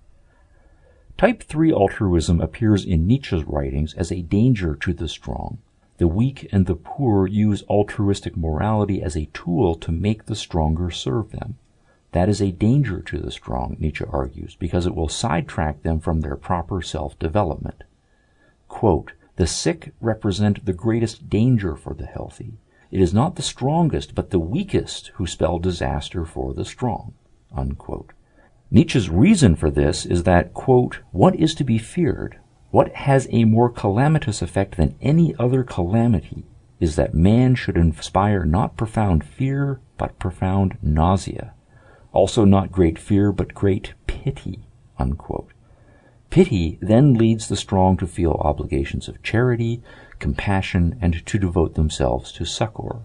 Type 3 altruism appears in Nietzsche's writings as a danger to the strong. The weak and the poor use altruistic morality as a tool to make the stronger serve them. That is a danger to the strong, Nietzsche argues, because it will sidetrack them from their proper self-development. Quote, the sick represent the greatest danger for the healthy. It is not the strongest, but the weakest who spell disaster for the strong, unquote. Nietzsche's reason for this is that, quote, what is to be feared, what has a more calamitous effect than any other calamity, is that man should inspire not profound fear, but profound nausea. Also not great fear, but great pity, unquote. Pity then leads the strong to feel obligations of charity, compassion, and to devote themselves to succor.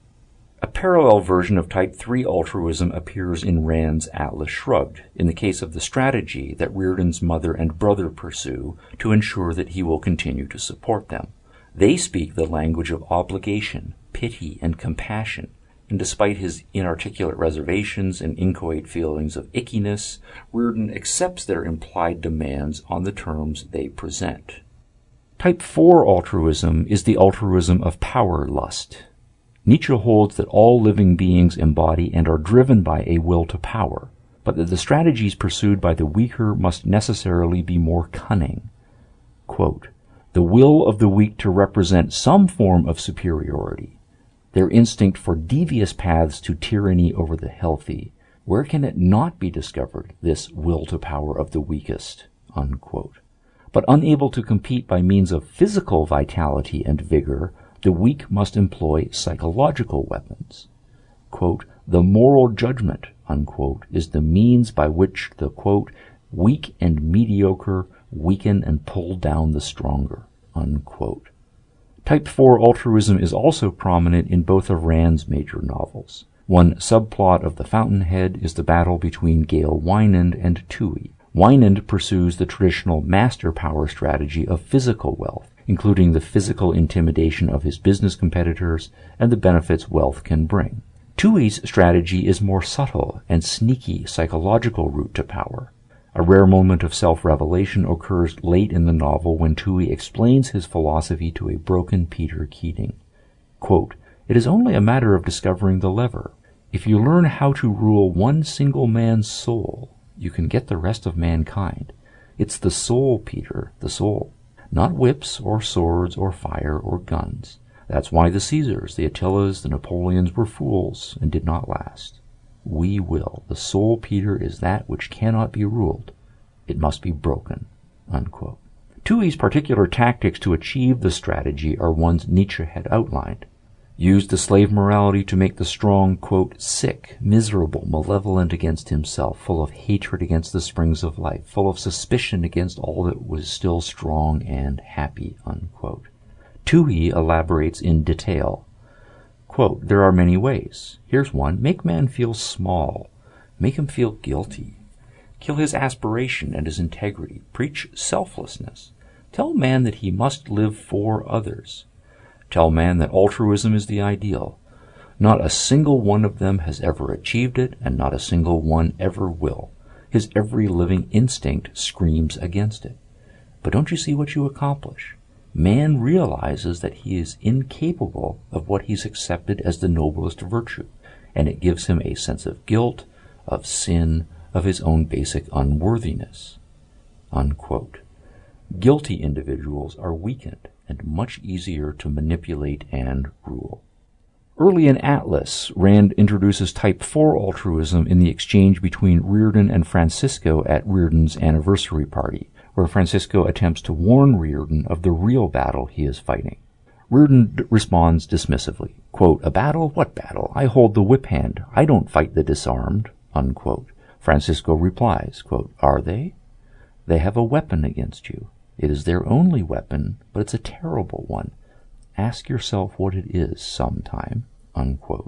A parallel version of Type 3 altruism appears in Rand's Atlas Shrugged, in the case of the strategy that Reardon's mother and brother pursue to ensure that he will continue to support them. They speak the language of obligation, pity, and compassion, and despite his inarticulate reservations and inchoate feelings of ickiness, Reardon accepts their implied demands on the terms they present. Type 4 altruism is the altruism of power lust. Nietzsche holds that all living beings embody and are driven by a will to power, but that the strategies pursued by the weaker must necessarily be more cunning. Quote, the will of the weak to represent some form of superiority, their instinct for devious paths to tyranny over the healthy, where can it not be discovered, this will to power of the weakest, unquote. But unable to compete by means of physical vitality and vigor, the weak must employ psychological weapons. Quote, the moral judgment, unquote, is the means by which the, quote, weak and mediocre weaken and pull down the stronger, unquote. Type 4 altruism is also prominent in both of Rand's major novels. One subplot of The Fountainhead is the battle between Gale Wynand and Toohey. Wynand pursues the traditional master power strategy of physical wealth, including the physical intimidation of his business competitors and the benefits wealth can bring. Toohey's strategy is more subtle and sneaky psychological route to power. A rare moment of self-revelation occurs late in the novel when Toohey explains his philosophy to a broken Peter Keating. Quote, it is only a matter of discovering the lever. If you learn how to rule one single man's soul, you can get the rest of mankind. It's the soul, Peter, the soul. Not whips or swords or fire or guns. That's why the Caesars, the Attilas, the Napoleons were fools and did not last. We will. The soul, Peter, is that which cannot be ruled. It must be broken, unquote. Toohey's particular tactics to achieve the strategy are ones Nietzsche had outlined. Use the slave morality to make the strong, quote, sick, miserable, malevolent against himself, full of hatred against the springs of life, full of suspicion against all that was still strong and happy, unquote. Toohey elaborates in detail. Quote, there are many ways. Here's one. Make man feel small. Make him feel guilty. Kill his aspiration and his integrity. Preach selflessness. Tell man that he must live for others. Tell man that altruism is the ideal. Not a single one of them has ever achieved it, and not a single one ever will. His every living instinct screams against it. But don't you see what you accomplish? Man realizes that he is incapable of what he's accepted as the noblest virtue, and it gives him a sense of guilt, of sin, of his own basic unworthiness. Unquote. Guilty individuals are weakened and much easier to manipulate and rule. Early in Atlas, Rand introduces Type 4 altruism in the exchange between Reardon and Francisco at Reardon's anniversary party, where Francisco attempts to warn Reardon of the real battle he is fighting. Reardon responds dismissively, quote, a battle? What battle? I hold the whip hand. I don't fight the disarmed, unquote. Francisco replies, quote, are they? They have a weapon against you. It is their only weapon, but it's a terrible one. Ask yourself what it is sometime, unquote.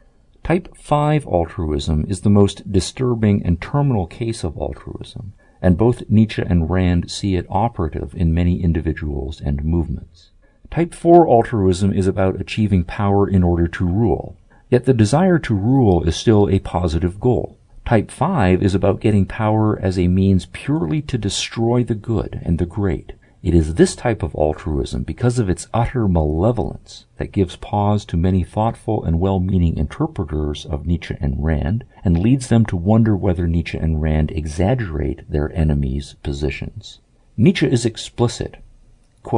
Type 5 altruism is the most disturbing and terminal case of altruism, and both Nietzsche and Rand see it operative in many individuals and movements. Type 4 altruism is about achieving power in order to rule, yet the desire to rule is still a positive goal. Type 5 is about getting power as a means purely to destroy the good and the great. It is this type of altruism, because of its utter malevolence, that gives pause to many thoughtful and well-meaning interpreters of Nietzsche and Rand, and leads them to wonder whether Nietzsche and Rand exaggerate their enemies' positions. Nietzsche is explicit. Quote,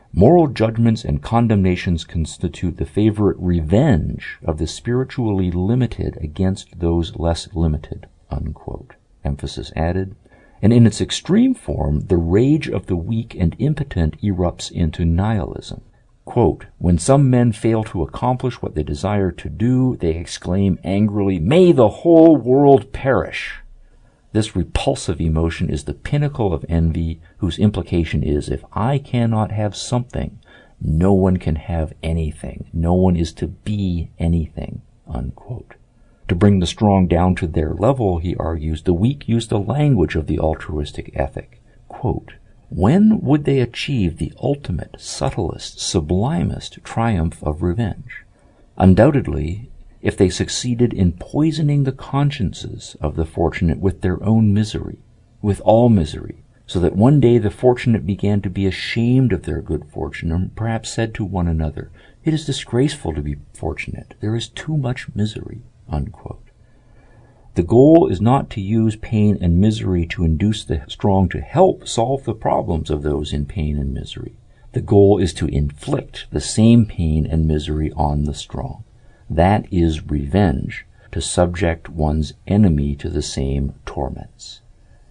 Moral judgments and condemnations constitute the favorite revenge of the spiritually limited against those less limited, unquote. Emphasis added. And in its extreme form, the rage of the weak and impotent erupts into nihilism. Quote, when some men fail to accomplish what they desire to do, they exclaim angrily, "May the whole world perish!" This repulsive emotion is the pinnacle of envy, whose implication is, if I cannot have something, no one can have anything. No one is to be anything, unquote. To bring the strong down to their level, he argues, the weak use the language of the altruistic ethic. Quote, when would they achieve the ultimate, subtlest, sublimest triumph of revenge? Undoubtedly, if they succeeded in poisoning the consciences of the fortunate with their own misery, with all misery, so that one day the fortunate began to be ashamed of their good fortune and perhaps said to one another, "It is disgraceful to be fortunate. There is too much misery," unquote. The goal is not to use pain and misery to induce the strong to help solve the problems of those in pain and misery. The goal is to inflict the same pain and misery on the strong. That is revenge, to subject one's enemy to the same torments.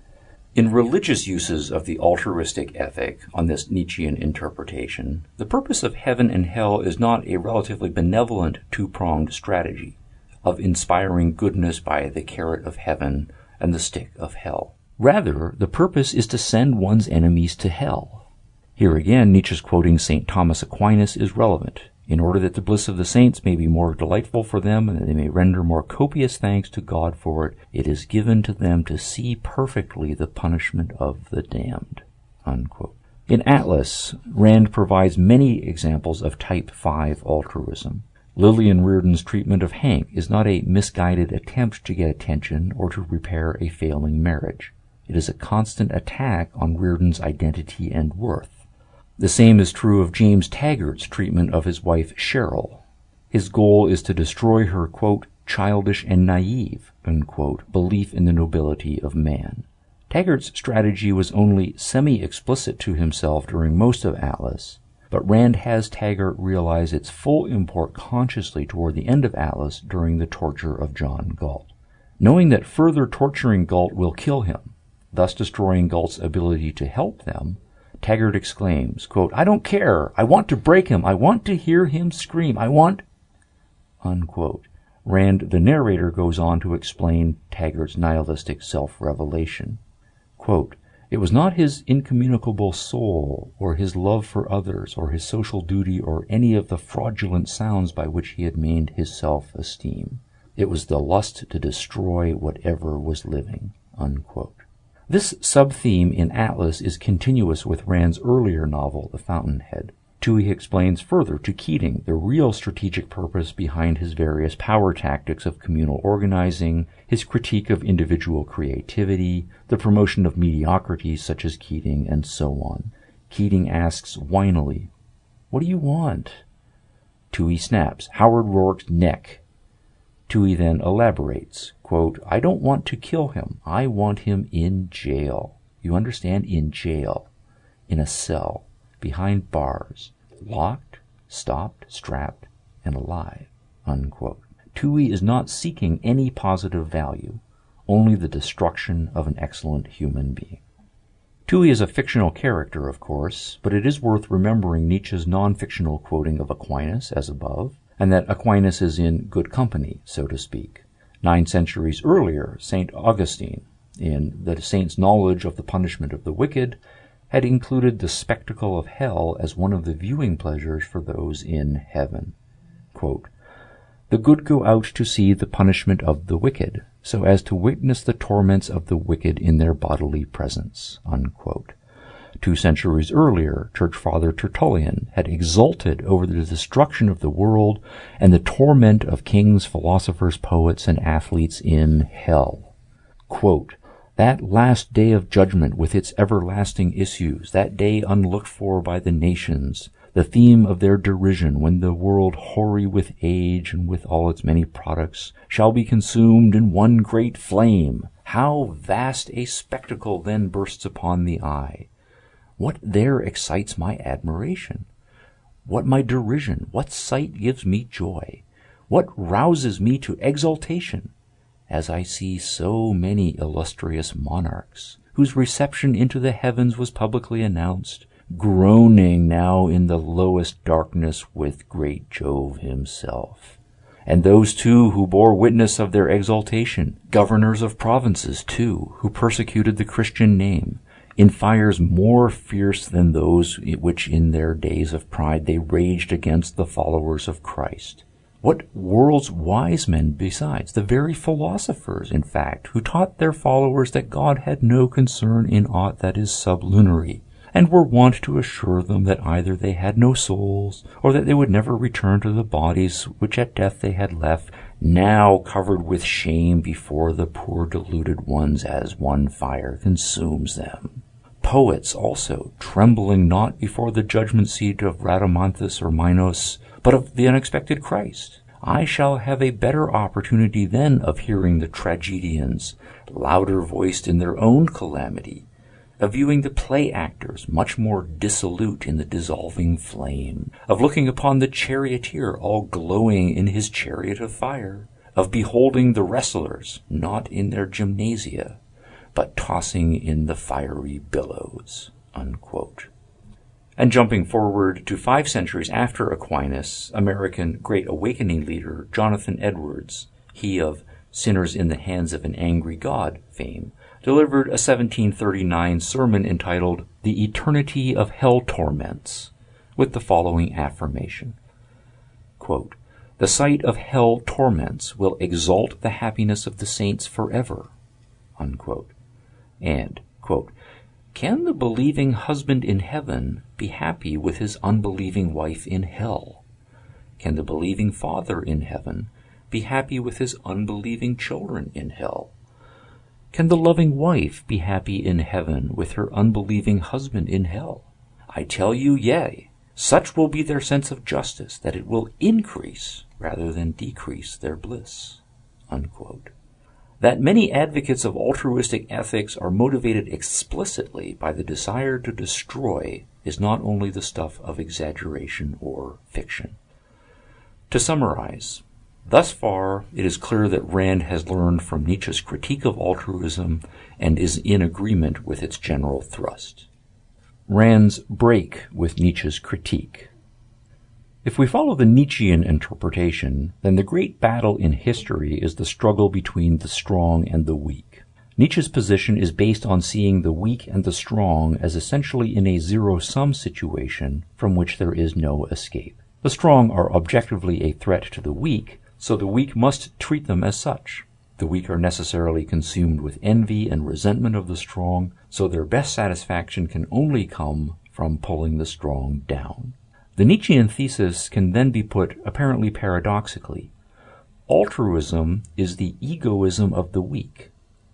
In religious uses of the altruistic ethic on this Nietzschean interpretation, the purpose of heaven and hell is not a relatively benevolent two-pronged strategy of inspiring goodness by the carrot of heaven and the stick of hell. Rather, the purpose is to send one's enemies to hell. Here again, Nietzsche's quoting St. Thomas Aquinas is relevant. In order that the bliss of the saints may be more delightful for them, and that they may render more copious thanks to God for it, it is given to them to see perfectly the punishment of the damned, unquote. In Atlas, Rand provides many examples of Type 5 altruism. Lillian Reardon's treatment of Hank is not a misguided attempt to get attention or to repair a failing marriage. It is a constant attack on Reardon's identity and worth. The same is true of James Taggart's treatment of his wife Cheryl. His goal is to destroy her, quote, childish and naive, unquote, belief in the nobility of man. Taggart's strategy was only semi-explicit to himself during most of Atlas, but Rand has Taggart realize its full import consciously toward the end of Atlas during the torture of John Galt. Knowing that further torturing Galt will kill him, thus destroying Galt's ability to help them, Taggart exclaims, quote, I don't care. I want to break him. I want to hear him scream. I want, unquote. Rand, the narrator, goes on to explain Taggart's nihilistic self-revelation. Quote, it was not his incommunicable soul, or his love for others, or his social duty, or any of the fraudulent sounds by which he had made his self-esteem. It was the lust to destroy whatever was living, unquote. This sub-theme in Atlas is continuous with Rand's earlier novel, The Fountainhead. Toohey explains further to Keating the real strategic purpose behind his various power tactics of communal organizing, his critique of individual creativity, the promotion of mediocrity such as Keating, and so on. Keating asks whinily, what do you want? Toohey snaps, Howard Rourke's neck. Toohey then elaborates, quote, I don't want to kill him. I want him in jail. You understand? In jail. In a cell. Behind bars. Locked, stopped, strapped, and alive, unquote. Toohey is not seeking any positive value, only the destruction of an excellent human being. Toohey is a fictional character, of course, but it is worth remembering Nietzsche's non-fictional quoting of Aquinas, as above, and that Aquinas is in good company, so to speak. 9 centuries earlier, St. Augustine, in The Saint's Knowledge of the Punishment of the Wicked, had included the spectacle of hell as one of the viewing pleasures for those in heaven. Quote, the good go out to see the punishment of the wicked, so as to witness the torments of the wicked in their bodily presence, unquote. 2 centuries earlier, Church Father Tertullian had exulted over the destruction of the world and the torment of kings, philosophers, poets, and athletes in hell. Quote, that last day of judgment with its everlasting issues, that day unlooked for by the nations, the theme of their derision when the world hoary with age and with all its many products shall be consumed in one great flame. How vast a spectacle then bursts upon the eye! What there excites my admiration? What my derision? What sight gives me joy? What rouses me to exultation? As I see so many illustrious monarchs, whose reception into the heavens was publicly announced, groaning now in the lowest darkness with great Jove himself. And those too who bore witness of their exaltation, governors of provinces too, who persecuted the Christian name, in fires more fierce than those which in their days of pride they raged against the followers of Christ. What world's wise men besides, the very philosophers, in fact, who taught their followers that God had no concern in aught that is sublunary, and were wont to assure them that either they had no souls, or that they would never return to the bodies which at death they had left, now covered with shame before the poor deluded ones as one fire consumes them. Poets also, trembling not before the judgment seat of Rhadamanthus or Minos, but of the unexpected Christ. I shall have a better opportunity then of hearing the tragedians, louder voiced in their own calamity, of viewing the play actors much more dissolute in the dissolving flame, of looking upon the charioteer all glowing in his chariot of fire, of beholding the wrestlers not in their gymnasia, but tossing in the fiery billows." Unquote. And jumping forward to 5 centuries after Aquinas, American Great Awakening leader Jonathan Edwards, he of "Sinners in the Hands of an Angry God" fame, delivered a 1739 sermon entitled "The Eternity of Hell Torments," with the following affirmation. Quote, "The sight of hell torments will exalt the happiness of the saints forever." Unquote. And, quote, "Can the believing husband in heaven be happy with his unbelieving wife in hell? Can the believing father in heaven be happy with his unbelieving children in hell? Can the loving wife be happy in heaven with her unbelieving husband in hell? I tell you, yea, such will be their sense of justice that it will increase rather than decrease their bliss." Unquote. That many advocates of altruistic ethics are motivated explicitly by the desire to destroy is not only the stuff of exaggeration or fiction. To summarize, thus far it is clear that Rand has learned from Nietzsche's critique of altruism and is in agreement with its general thrust. Rand's break with Nietzsche's critique. If we follow the Nietzschean interpretation, then the great battle in history is the struggle between the strong and the weak. Nietzsche's position is based on seeing the weak and the strong as essentially in a zero-sum situation from which there is no escape. The strong are objectively a threat to the weak, so the weak must treat them as such. The weak are necessarily consumed with envy and resentment of the strong, so their best satisfaction can only come from pulling the strong down. The Nietzschean thesis can then be put apparently paradoxically. Altruism is the egoism of the weak.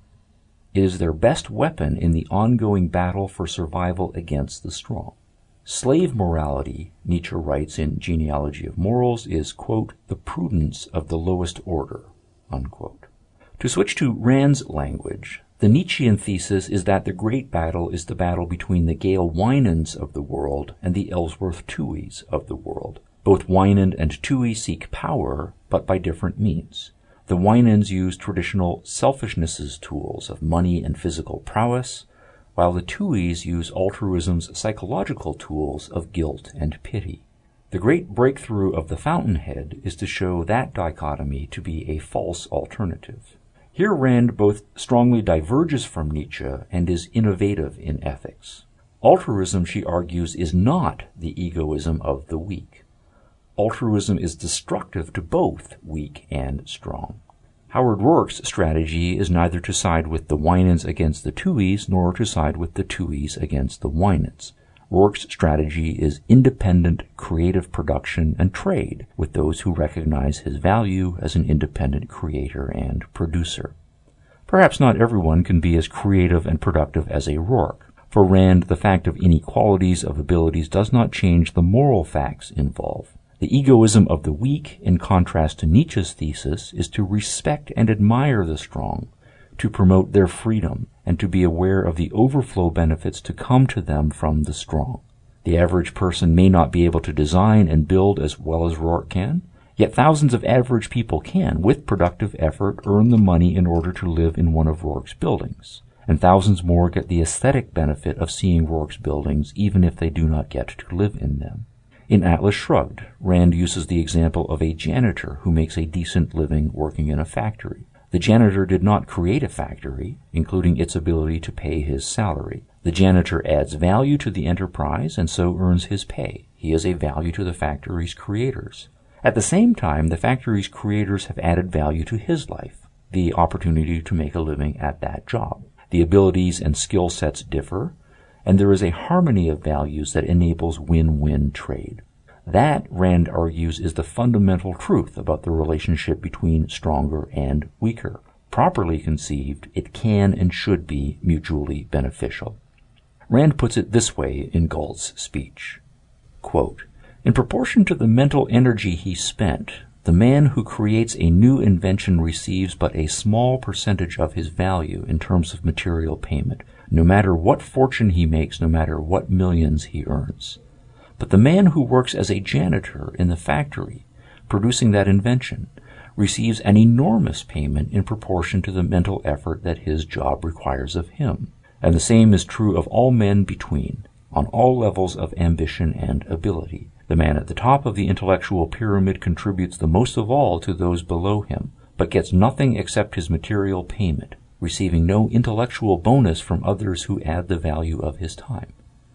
It is their best weapon in the ongoing battle for survival against the strong. Slave morality, Nietzsche writes in Genealogy of Morals, is, quote, "the prudence of the lowest order," unquote. To switch to Rand's language, the Nietzschean thesis is that the great battle is the battle between the Gale Winans of the world and the Ellsworth Tuohys of the world. Both Winand and Tuohy seek power, but by different means. The Winans use traditional selfishness's tools of money and physical prowess, while the Tuohys use altruism's psychological tools of guilt and pity. The great breakthrough of The Fountainhead is to show that dichotomy to be a false alternative. Here Rand both strongly diverges from Nietzsche and is innovative in ethics. Altruism, she argues, is not the egoism of the weak. Altruism is destructive to both weak and strong. Howard Roark's strategy is neither to side with the Winans against the Tuohys nor to side with the Tuohys against the Winans. Roark's strategy is independent creative production and trade with those who recognize his value as an independent creator and producer. Perhaps not everyone can be as creative and productive as a Roark. For Rand, the fact of inequalities of abilities does not change the moral facts involved. The egoism of the weak, in contrast to Nietzsche's thesis, is to respect and admire the strong, to promote their freedom, and to be aware of the overflow benefits to come to them from the strong. The average person may not be able to design and build as well as Rourke can, yet thousands of average people can, with productive effort, earn the money in order to live in one of Rourke's buildings. And thousands more get the aesthetic benefit of seeing Rourke's buildings even if they do not get to live in them. In Atlas Shrugged, Rand uses the example of a janitor who makes a decent living working in a factory. The janitor did not create a factory, including its ability to pay his salary. The janitor adds value to the enterprise and so earns his pay. He is a value to the factory's creators. At the same time, the factory's creators have added value to his life, the opportunity to make a living at that job. The abilities and skill sets differ, and there is a harmony of values that enables win-win trade. That, Rand argues, is the fundamental truth about the relationship between stronger and weaker. Properly conceived, it can and should be mutually beneficial. Rand puts it this way in Galt's speech, quote, "In proportion to the mental energy he spent, the man who creates a new invention receives but a small percentage of his value in terms of material payment, no matter what fortune he makes, no matter what millions he earns. But the man who works as a janitor in the factory, producing that invention, receives an enormous payment in proportion to the mental effort that his job requires of him. And the same is true of all men between, on all levels of ambition and ability. The man at the top of the intellectual pyramid contributes the most of all to those below him, but gets nothing except his material payment, receiving no intellectual bonus from others who add the value of his time.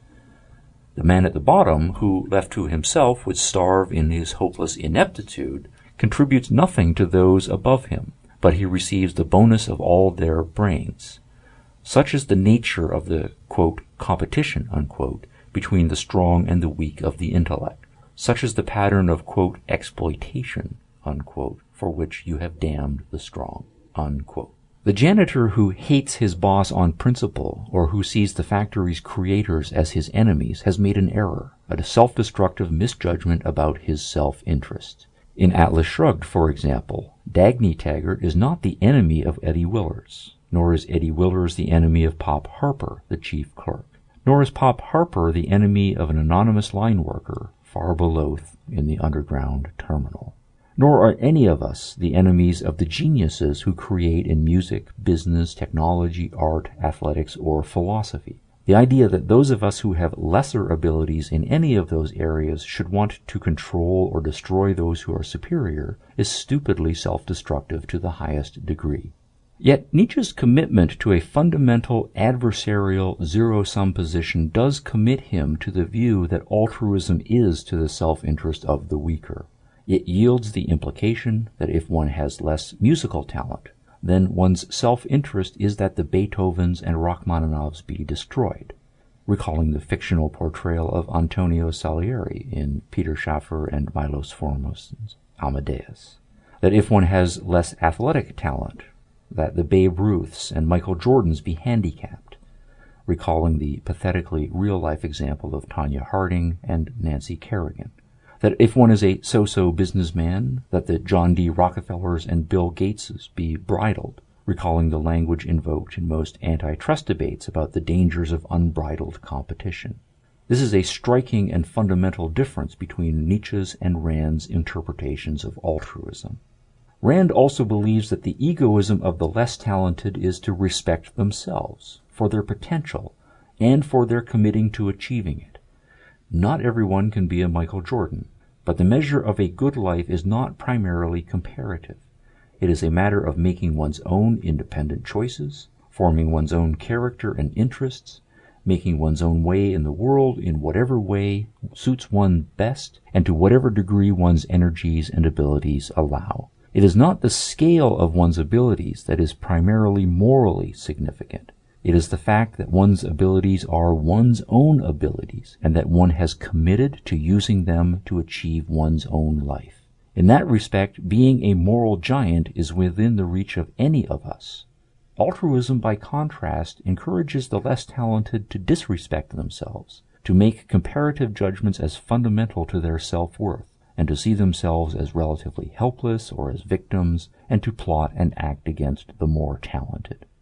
The man at the bottom, who, left to himself, would starve in his hopeless ineptitude, contributes nothing to those above him, but he receives the bonus of all their brains. Such is the nature of the, quote, competition, unquote, between the strong and the weak of the intellect. Such is the pattern of, quote, exploitation, unquote, for which you have damned the strong, unquote. The janitor who hates his boss on principle, or who sees the factory's creators as his enemies, has made an error, a self-destructive misjudgment about his self-interest. In Atlas Shrugged, for example, Dagny Taggart is not the enemy of Eddie Willers, nor is Eddie Willers the enemy of Pop Harper, the chief clerk. Nor is Pop Harper the enemy of an anonymous line worker far below in the underground terminal. Nor are any of us the enemies of the geniuses who create in music, business, technology, art, athletics, or philosophy. The idea that those of us who have lesser abilities in any of those areas should want to control or destroy those who are superior is stupidly self-destructive to the highest degree. Yet Nietzsche's commitment to a fundamental adversarial zero-sum position does commit him to the view that altruism is to the self-interest of the weaker. It yields the implication that if one has less musical talent, then one's self-interest is that the Beethovens and Rachmaninoffs be destroyed, recalling the fictional portrayal of Antonio Salieri in Peter Schaffer and Milos Forman's Amadeus. That if one has less athletic talent, that the Babe Ruths and Michael Jordans be handicapped, recalling the pathetically real-life example of Tanya Harding and Nancy Kerrigan. That if one is a so-so businessman, that the John D. Rockefellers and Bill Gateses be bridled, recalling the language invoked in most antitrust debates about the dangers of unbridled competition. This is a striking and fundamental difference between Nietzsche's and Rand's interpretations of altruism. Rand also believes that the egoism of the less talented is to respect themselves, for their potential, and for their committing to achieving it. Not everyone can be a Michael Jordan, but the measure of a good life is not primarily comparative. It is a matter of making one's own independent choices, forming one's own character and interests, making one's own way in the world in whatever way suits one best, and to whatever degree one's energies and abilities allow. It is not the scale of one's abilities that is primarily morally significant. It is the fact that one's abilities are one's own abilities, and that one has committed to using them to achieve one's own life. In that respect, being a moral giant is within the reach of any of us. Altruism, by contrast, encourages the less talented to disrespect themselves, to make comparative judgments as fundamental to their self-worth, and to see themselves as relatively helpless or as victims, and to plot and act against the more talented.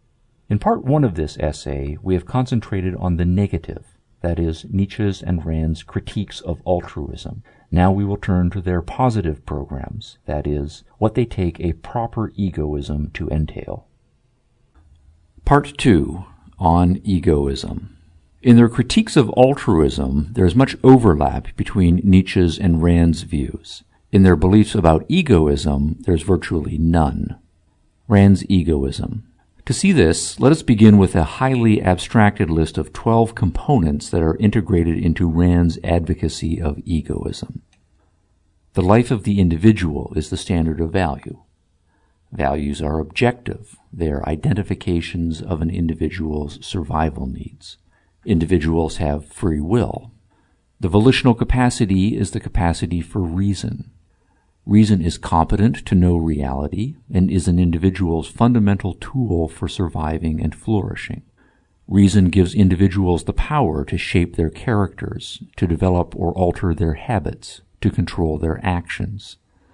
In part 1 of this essay, we have concentrated on the negative, that is, Nietzsche's and Rand's critiques of altruism. Now we will turn to their positive programs, that is, what they take a proper egoism to entail. Part 2, on egoism. In their critiques of altruism, there is much overlap between Nietzsche's and Rand's views. In their beliefs about egoism, there is virtually none. Rand's egoism. To see this, let us begin with a highly abstracted list of 12 components that are integrated into Rand's advocacy of egoism. The life of the individual is the standard of value. Values are objective. They are identifications of an individual's survival needs. Individuals have free will. The volitional capacity is the capacity for reason. Reason is competent to know reality and is an individual's fundamental tool for surviving and flourishing. Reason gives individuals the power to shape their characters, to develop or alter their habits, to control their actions.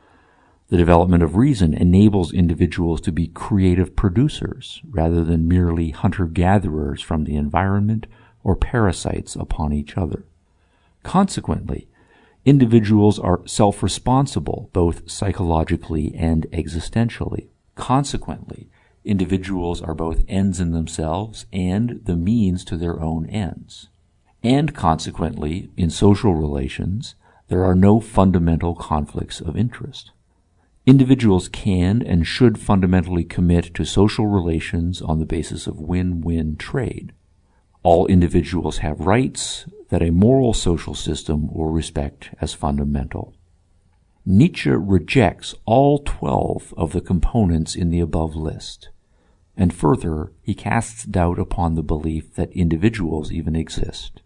The development of reason enables individuals to be creative producers rather than merely hunter-gatherers from the environment or parasites upon each other. Consequently, individuals are self-responsible both psychologically and existentially. Consequently, individuals are both ends in themselves and the means to their own ends. And consequently, in social relations, there are no fundamental conflicts of interest. Individuals can and should fundamentally commit to social relations on the basis of win-win trade. All individuals have rights that a moral social system will respect as fundamental. Nietzsche rejects all 12 of the components in the above list, and further, he casts doubt upon the belief that individuals even exist.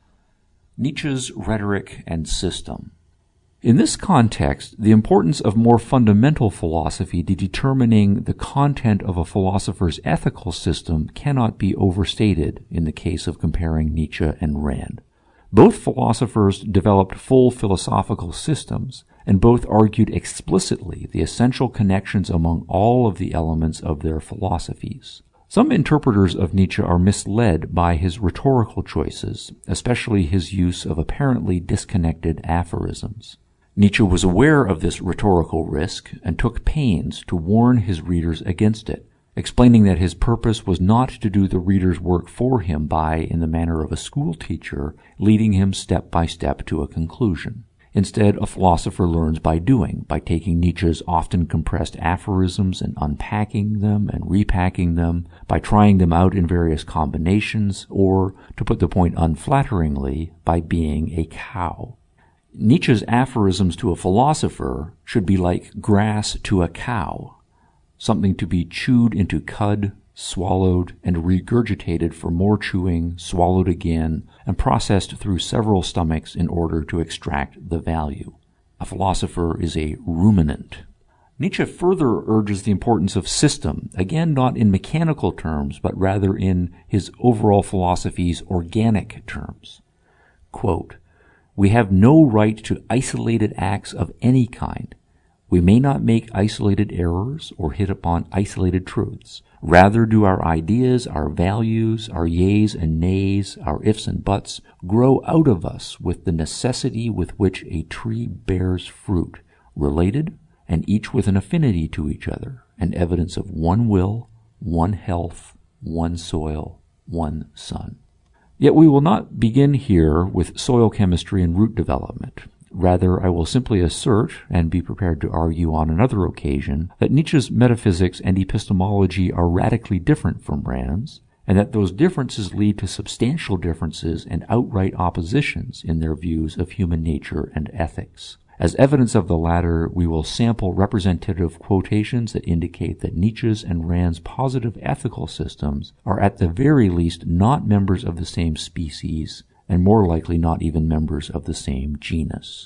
Nietzsche's rhetoric and system. In this context, the importance of more fundamental philosophy to determining the content of a philosopher's ethical system cannot be overstated in the case of comparing Nietzsche and Rand. Both philosophers developed full philosophical systems, and both argued explicitly the essential connections among all of the elements of their philosophies. Some interpreters of Nietzsche are misled by his rhetorical choices, especially his use of apparently disconnected aphorisms. Nietzsche was aware of this rhetorical risk and took pains to warn his readers against it, explaining that his purpose was not to do the reader's work for him by, in the manner of a schoolteacher, leading him step by step to a conclusion. Instead, a philosopher learns by doing, by taking Nietzsche's often compressed aphorisms and unpacking them and repacking them, by trying them out in various combinations, or, to put the point unflatteringly, by being a cow. Nietzsche's aphorisms to a philosopher should be like grass to a cow, something to be chewed into cud, swallowed, and regurgitated for more chewing, swallowed again, and processed through several stomachs in order to extract the value. A philosopher is a ruminant. Nietzsche further urges the importance of system, again not in mechanical terms, but rather in his overall philosophy's organic terms. Quote, "We have no right to isolated acts of any kind. We may not make isolated errors or hit upon isolated truths. Rather do our ideas, our values, our yeas and nays, our ifs and buts grow out of us with the necessity with which a tree bears fruit, related and each with an affinity to each other, and evidence of one will, one health, one soil, one sun." Yet we will not begin here with soil chemistry and root development. Rather, I will simply assert, and be prepared to argue on another occasion, that Nietzsche's metaphysics and epistemology are radically different from Rand's, and that those differences lead to substantial differences and outright oppositions in their views of human nature and ethics. As evidence of the latter, we will sample representative quotations that indicate that Nietzsche's and Rand's positive ethical systems are at the very least not members of the same species, and more likely not even members of the same genus.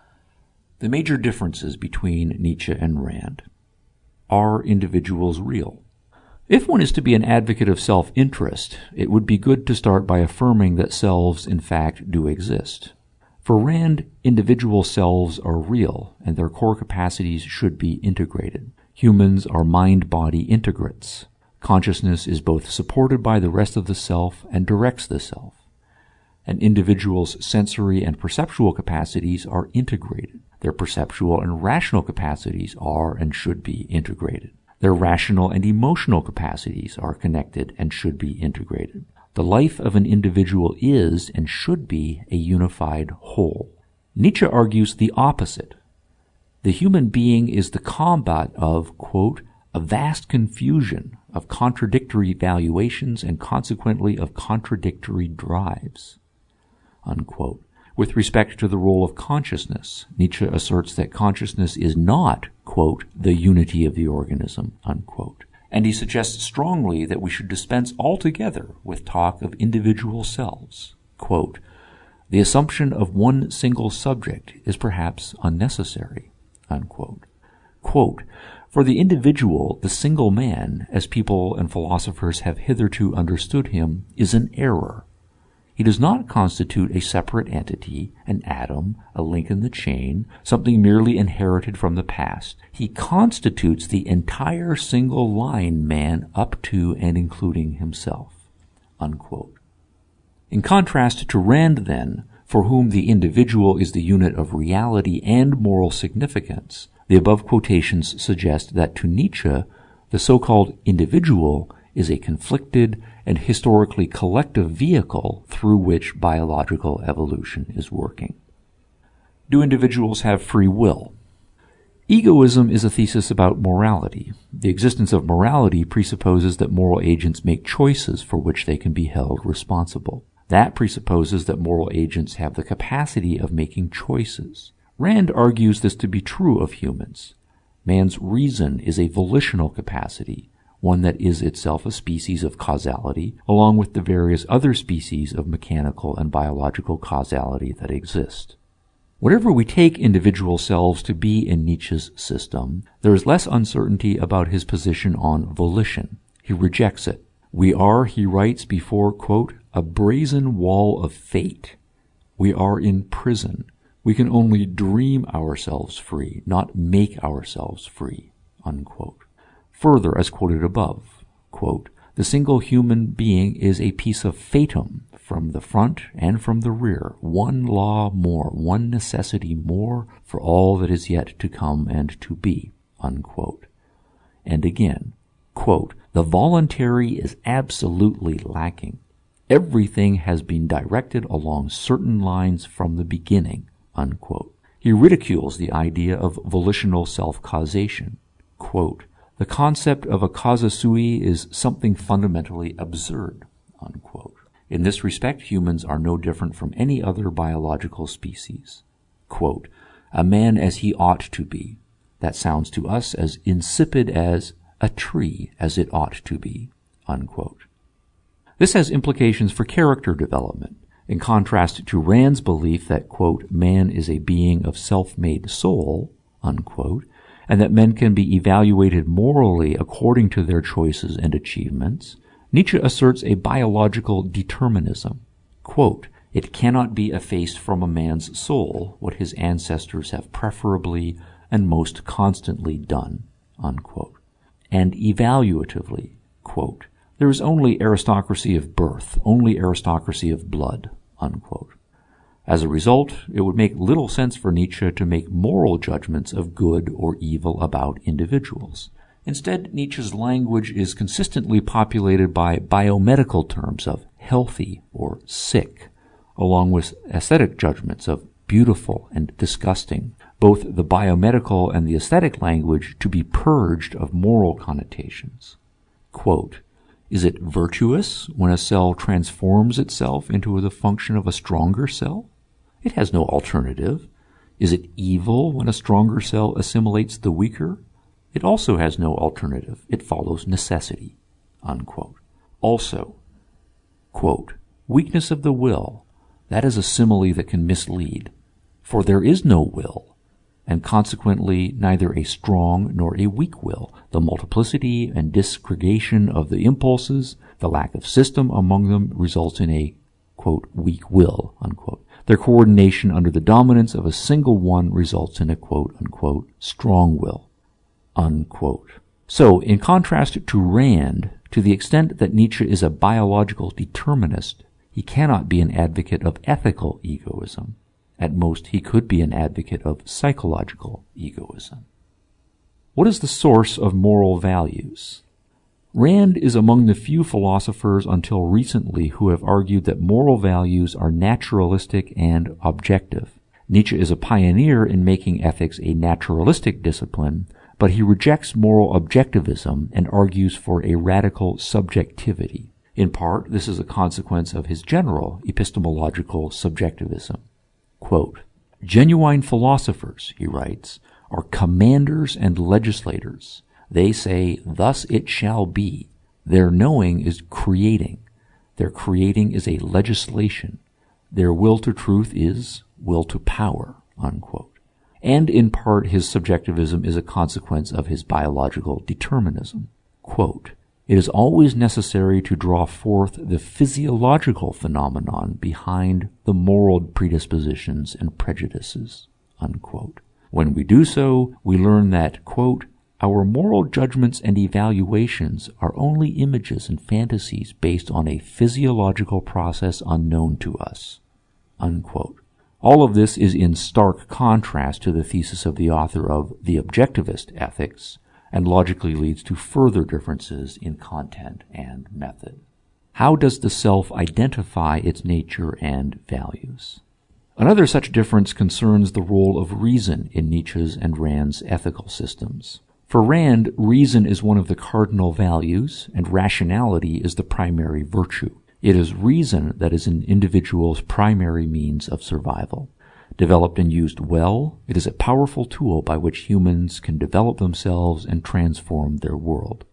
The major differences between Nietzsche and Rand. Are individuals real? If one is to be an advocate of self-interest, it would be good to start by affirming that selves in fact do exist. For Rand, individual selves are real, and their core capacities should be integrated. Humans are mind-body integrates. Consciousness is both supported by the rest of the self and directs the self. An individual's sensory and perceptual capacities are integrated. Their perceptual and rational capacities are and should be integrated. Their rational and emotional capacities are connected and should be integrated. The life of an individual is and should be a unified whole. Nietzsche argues the opposite. The human being is the combat of, quote, a vast confusion of contradictory valuations and consequently of contradictory drives, unquote. With respect to the role of consciousness, Nietzsche asserts that consciousness is not, quote, the unity of the organism, unquote. And he suggests strongly that we should dispense altogether with talk of individual selves. Quote, the assumption of one single subject is perhaps unnecessary, unquote. Quote, for the individual, the single man, as people and philosophers have hitherto understood him, is an error. He does not constitute a separate entity, an atom, a link in the chain, something merely inherited from the past. He constitutes the entire single-line man up to and including himself, unquote. In contrast to Rand, then, for whom the individual is the unit of reality and moral significance, the above quotations suggest that to Nietzsche, the so-called individual is a conflicted and historically collective vehicle through which biological evolution is working. Do individuals have free will? Egoism is a thesis about morality. The existence of morality presupposes that moral agents make choices for which they can be held responsible. That presupposes that moral agents have the capacity of making choices. Rand argues this to be true of humans. Man's reason is a volitional capacity, one that is itself a species of causality, along with the various other species of mechanical and biological causality that exist. Whatever we take individual selves to be in Nietzsche's system, there is less uncertainty about his position on volition. He rejects it. We are, he writes, before, quote, a brazen wall of fate. We are in prison. We can only dream ourselves free, not make ourselves free, unquote. Further, as quoted above, quote, the single human being is a piece of fatum from the front and from the rear, one law more, one necessity more for all that is yet to come and to be, unquote. And again, quote, the voluntary is absolutely lacking. Everything has been directed along certain lines from the beginning, unquote. He ridicules the idea of volitional self-causation. Quote, the concept of a causa sui is something fundamentally absurd, unquote. In this respect, humans are no different from any other biological species. Quote, a man as he ought to be. That sounds to us as insipid as a tree as it ought to be, unquote. This has implications for character development, in contrast to Rand's belief that, quote, man is a being of self-made soul, unquote, and that men can be evaluated morally according to their choices and achievements. Nietzsche asserts a biological determinism. Quote, it cannot be effaced from a man's soul what his ancestors have preferably and most constantly done, unquote. And evaluatively, quote, there is only aristocracy of birth, only aristocracy of blood, unquote. As a result, it would make little sense for Nietzsche to make moral judgments of good or evil about individuals. Instead, Nietzsche's language is consistently populated by biomedical terms of healthy or sick, along with aesthetic judgments of beautiful and disgusting, both the biomedical and the aesthetic language to be purged of moral connotations. Quote, is it virtuous when a cell transforms itself into the function of a stronger cell? It has no alternative. Is it evil when a stronger cell assimilates the weaker? It also has no alternative. It follows necessity, unquote. Also, quote, weakness of the will, that is a simile that can mislead, for there is no will, and consequently neither a strong nor a weak will. The multiplicity and disgregation of the impulses, the lack of system among them results in a, quote, weak will, unquote. Their coordination under the dominance of a single one results in a, quote, unquote, strong will, unquote. So, in contrast to Rand, To the extent that Nietzsche is a biological determinist, he cannot be an advocate of ethical egoism. At most, he could be an advocate of psychological egoism. What is the source of moral values? Rand is among the few philosophers until recently who have argued that moral values are naturalistic and objective. Nietzsche is a pioneer in making ethics a naturalistic discipline, but he rejects moral objectivism and argues for a radical subjectivity. In part, this is a consequence of his general epistemological subjectivism. Quote, "Genuine philosophers," he writes, "are commanders and legislators. They say, 'Thus it shall be.' Their knowing is creating. Their creating is a legislation. Their will to truth is will to power." Unquote. And in part, his subjectivism is a consequence of his biological determinism. Quote, "It is always necessary to draw forth the physiological phenomenon behind the moral predispositions and prejudices." Unquote. When we do so, we learn that, quote, "Our moral judgments and evaluations are only images and fantasies based on a physiological process unknown to us." Unquote. All of this is in stark contrast to the thesis of the author of The Objectivist Ethics, and logically leads to further differences in content and method. How does the self identify its nature and values? Another such difference concerns the role of reason in Nietzsche's and Rand's ethical systems. For Rand, reason is one of the cardinal values, and rationality is the primary virtue. It is reason that is an individual's primary means of survival. Developed and used well, it is a powerful tool by which humans can develop themselves and transform their world.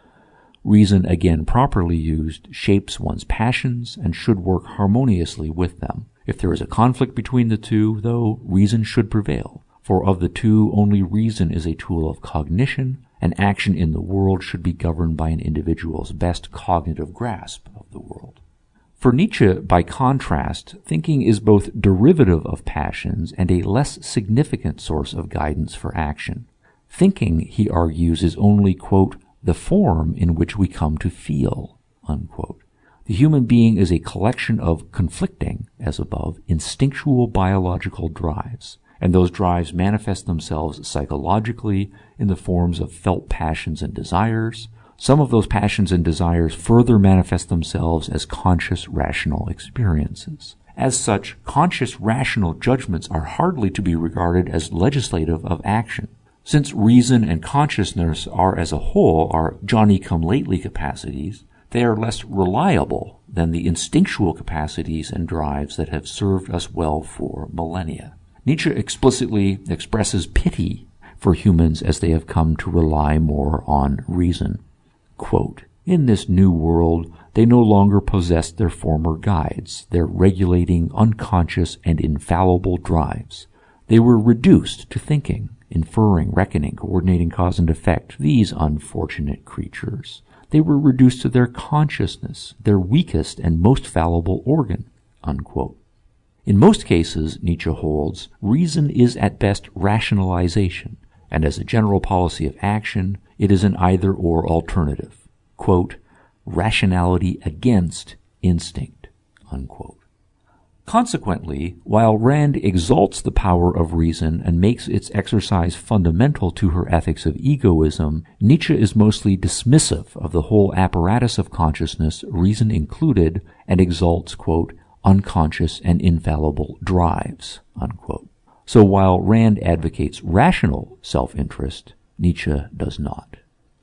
Reason, again properly used, shapes one's passions and should work harmoniously with them. If there is a conflict between the two, though, reason should prevail, for of the two, only reason is a tool of cognition, and action in the world should be governed by an individual's best cognitive grasp of the world. For Nietzsche, by contrast, thinking is both derivative of passions and a less significant source of guidance for action. Thinking, he argues, is only, quote, "the form in which we come to feel," unquote. The human being is a collection of conflicting, as above, instinctual biological drives, and those drives manifest themselves psychologically in the forms of felt passions and desires. Some of those passions and desires further manifest themselves as conscious, rational experiences. As such, conscious, rational judgments are hardly to be regarded as legislative of action. Since reason and consciousness are as a whole are Johnny-come-lately capacities, they are less reliable than the instinctual capacities and drives that have served us well for millennia. Nietzsche explicitly expresses pity for humans as they have come to rely more on reason. Quote, "In this new world, they no longer possess their former guides, their regulating, unconscious, and infallible drives. They were reduced to thinking, inferring, reckoning, coordinating cause and effect, these unfortunate creatures. They were reduced to their consciousness, their weakest and most fallible organ." Unquote. In most cases, Nietzsche holds, reason is at best rationalization, and as a general policy of action, it is an either-or alternative. Quote, "rationality against instinct." Unquote. Consequently, while Rand exalts the power of reason and makes its exercise fundamental to her ethics of egoism, Nietzsche is mostly dismissive of the whole apparatus of consciousness, reason included, and exalts, quote, "unconscious and infallible drives." Unquote. So while Rand advocates rational self-interest, Nietzsche does not.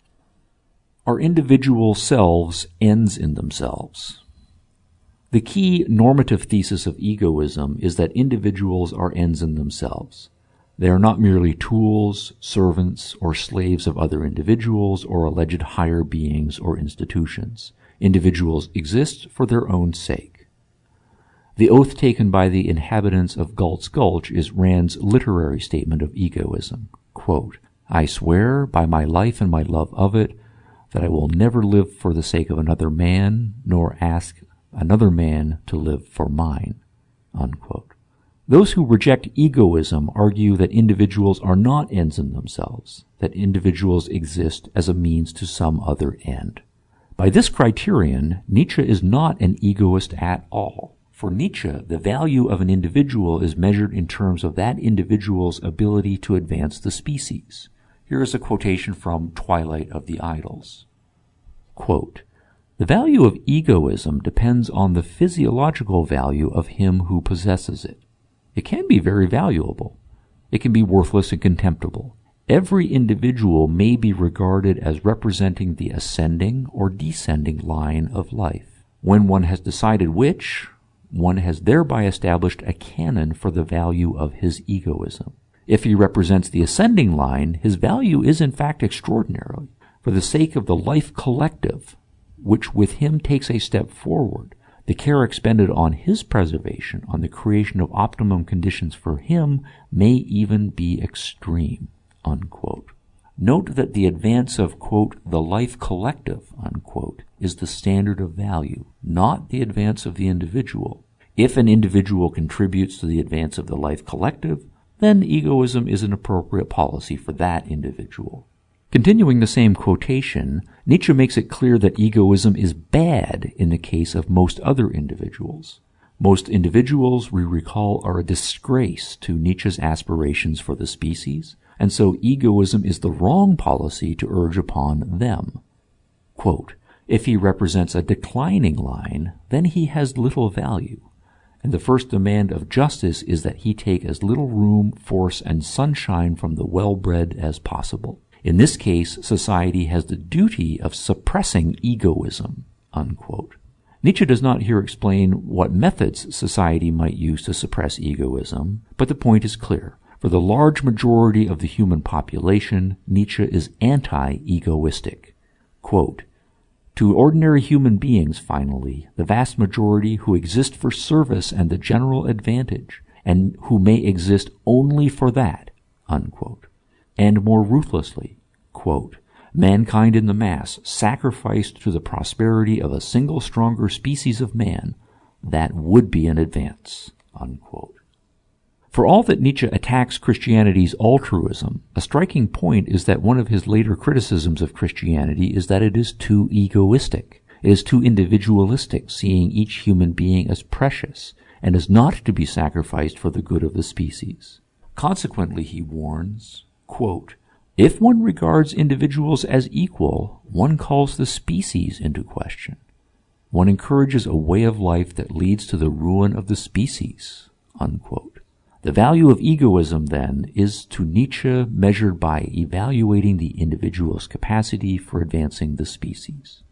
Are individual selves ends in themselves? The key normative thesis of egoism is that individuals are ends in themselves. They are not merely tools, servants, or slaves of other individuals or alleged higher beings or institutions. Individuals exist for their own sake. The oath taken by the inhabitants of Galt's Gulch is Rand's literary statement of egoism. Quote, "I swear by my life and my love of it that I will never live for the sake of another man, nor ask another man to live for mine." Unquote. Those who reject egoism argue that individuals are not ends in themselves, that individuals exist as a means to some other end. By this criterion, Nietzsche is not an egoist at all. For Nietzsche, the value of an individual is measured in terms of that individual's ability to advance the species. Here is a quotation from Twilight of the Idols. Quote, "The value of egoism depends on the physiological value of him who possesses it. It can be very valuable. It can be worthless and contemptible. Every individual may be regarded as representing the ascending or descending line of life. When one has decided which, one has thereby established a canon for the value of his egoism. If he represents the ascending line, his value is in fact extraordinary. For the sake of the life collective, which with him takes a step forward, the care expended on his preservation, on the creation of optimum conditions for him, may even be extreme." Unquote. Note that the advance of, quote, "the life collective," unquote, is the standard of value, not the advance of the individual. If an individual contributes to the advance of the life collective, then egoism is an appropriate policy for that individual. Continuing the same quotation, Nietzsche makes it clear that egoism is bad in the case of most other individuals. Most individuals, we recall, are a disgrace to Nietzsche's aspirations for the species, and so egoism is the wrong policy to urge upon them. Quote, "If he represents a declining line, then he has little value, and the first demand of justice is that he take as little room, force, and sunshine from the well-bred as possible. In this case, society has the duty of suppressing egoism." Unquote. Nietzsche does not here explain what methods society might use to suppress egoism, but the point is clear. For the large majority of the human population, Nietzsche is anti-egoistic. Quote, "To ordinary human beings, finally, the vast majority who exist for service and the general advantage, and who may exist only for that," unquote. And more ruthlessly, quote, "Mankind in the mass, sacrificed to the prosperity of a single stronger species of man, that would be an advance," unquote. For all that Nietzsche attacks Christianity's altruism, a striking point is that one of his later criticisms of Christianity is that it is too egoistic. It is too individualistic, seeing each human being as precious and as not to be sacrificed for the good of the species. Consequently, he warns, quote, "If one regards individuals as equal, one calls the species into question. One encourages a way of life that leads to the ruin of the species," unquote. The value of egoism, then, is to Nietzsche measured by evaluating the individual's capacity for advancing the species.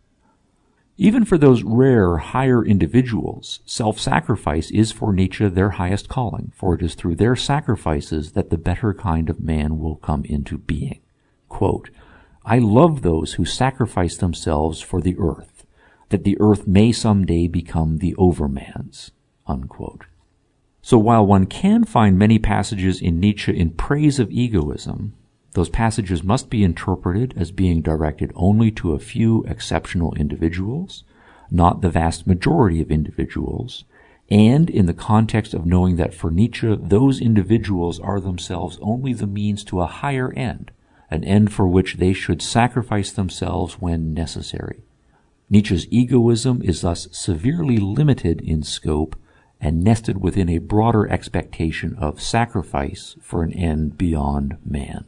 Even for those rare, higher individuals, self-sacrifice is for Nietzsche their highest calling, for it is through their sacrifices that the better kind of man will come into being. Quote, "I love those who sacrifice themselves for the earth, that the earth may someday become the overman's," unquote. So while one can find many passages in Nietzsche in praise of egoism, those passages must be interpreted as being directed only to a few exceptional individuals, not the vast majority of individuals, and in the context of knowing that for Nietzsche, those individuals are themselves only the means to a higher end, an end for which they should sacrifice themselves when necessary. Nietzsche's egoism is thus severely limited in scope and nested within a broader expectation of sacrifice for an end beyond man.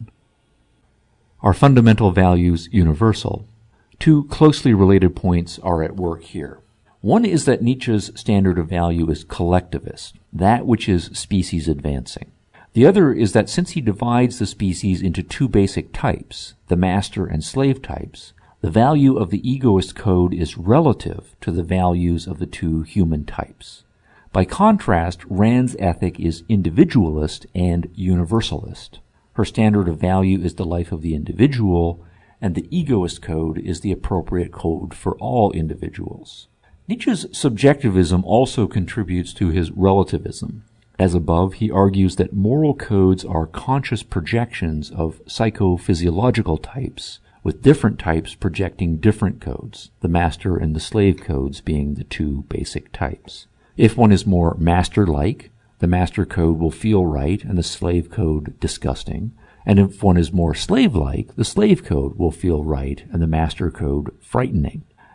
Are fundamental values universal? Two closely related points are at work here. One is that Nietzsche's standard of value is collectivist, that which is species advancing. The other is that since he divides the species into two basic types, the master and slave types, the value of the egoist code is relative to the values of the two human types. By contrast, Rand's ethic is individualist and universalist. Her standard of value is the life of the individual, and the egoist code is the appropriate code for all individuals. Nietzsche's subjectivism also contributes to his relativism. As above, he argues that moral codes are conscious projections of psychophysiological types, with different types projecting different codes, the master and the slave codes being the two basic types. If one is more master-like, the master code will feel right and the slave code disgusting. And if one is more slave-like, the slave code will feel right and the master code frightening.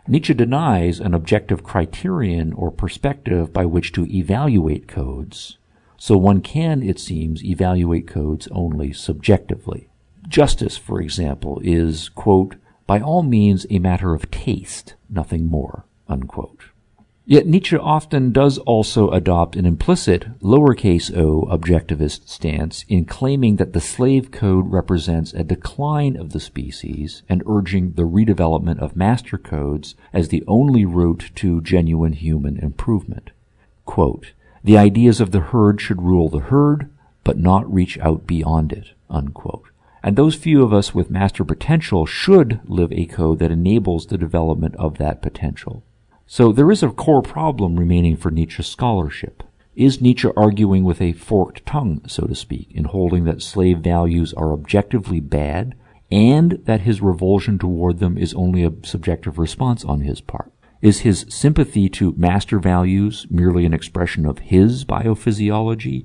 Nietzsche denies an objective criterion or perspective by which to evaluate codes, so one can, it seems, evaluate codes only subjectively. Justice, for example, is, quote, by all means a matter of taste, nothing more, unquote. Yet Nietzsche often does also adopt an implicit, lowercase o, objectivist stance in claiming that the slave code represents a decline of the species and urging the redevelopment of master codes as the only route to genuine human improvement. Quote, the ideas of the herd should rule the herd, but not reach out beyond it, unquote. And those few of us with master potential should live a code that enables the development of that potential. So there is a core problem remaining for Nietzsche's scholarship. Is Nietzsche arguing with a forked tongue, so to speak, in holding that slave values are objectively bad and that his revulsion toward them is only a subjective response on his part? Is his sympathy to master values merely an expression of his biophysiology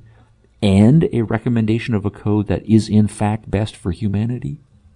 and a recommendation of a code that is in fact best for humanity?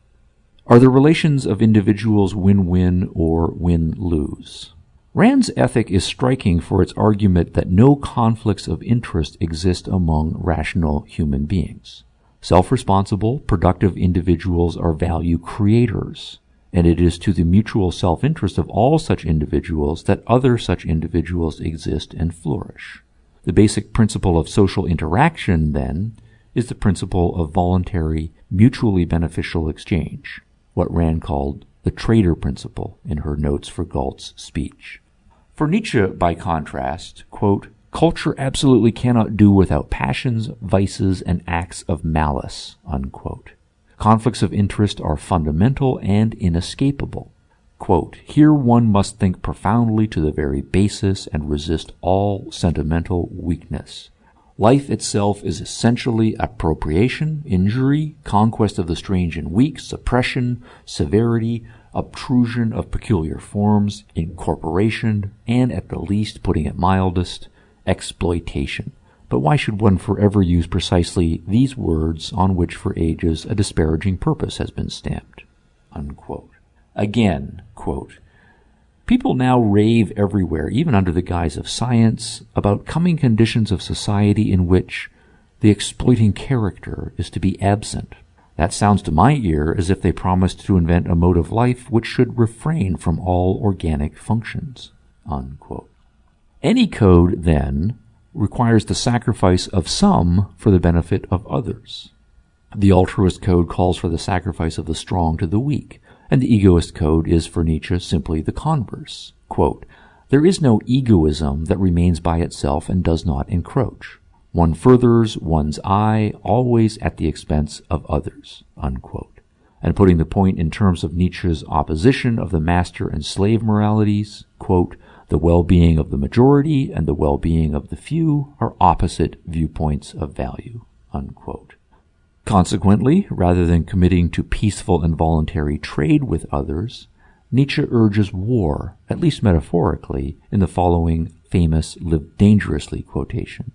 Are the relations of individuals win-win or win-lose? Rand's ethic is striking for its argument that no conflicts of interest exist among rational human beings. Self-responsible, productive individuals are value creators, and it is to the mutual self-interest of all such individuals that other such individuals exist and flourish. The basic principle of social interaction, then, is the principle of voluntary, mutually beneficial exchange, what Rand called the trader principle in her notes for Galt's speech. For Nietzsche, by contrast, quote, culture absolutely cannot do without passions, vices, and acts of malice, unquote. Conflicts of interest are fundamental and inescapable. Quote, here one must think profoundly to the very basis and resist all sentimental weakness. Life itself is essentially appropriation, injury, conquest of the strange and weak, suppression, severity, obtrusion of peculiar forms, incorporation, and at the least, putting it mildest, exploitation. But why should one forever use precisely these words on which for ages a disparaging purpose has been stamped? Unquote. Again, quote, people now rave everywhere, even under the guise of science, about coming conditions of society in which the exploiting character is to be absent. That sounds to my ear as if they promised to invent a mode of life which should refrain from all organic functions, unquote. Any code, then, requires the sacrifice of some for the benefit of others. The altruist code calls for the sacrifice of the strong to the weak, and the egoist code is for Nietzsche simply the converse. Quote, there is no egoism that remains by itself and does not encroach. One furthers one's I always at the expense of others, unquote. And putting the point in terms of Nietzsche's opposition of the master and slave moralities, quote, the well-being of the majority and the well-being of the few are opposite viewpoints of value, unquote. Consequently, rather than committing to peaceful and voluntary trade with others, Nietzsche urges war, at least metaphorically, in the following famous Live Dangerously quotation.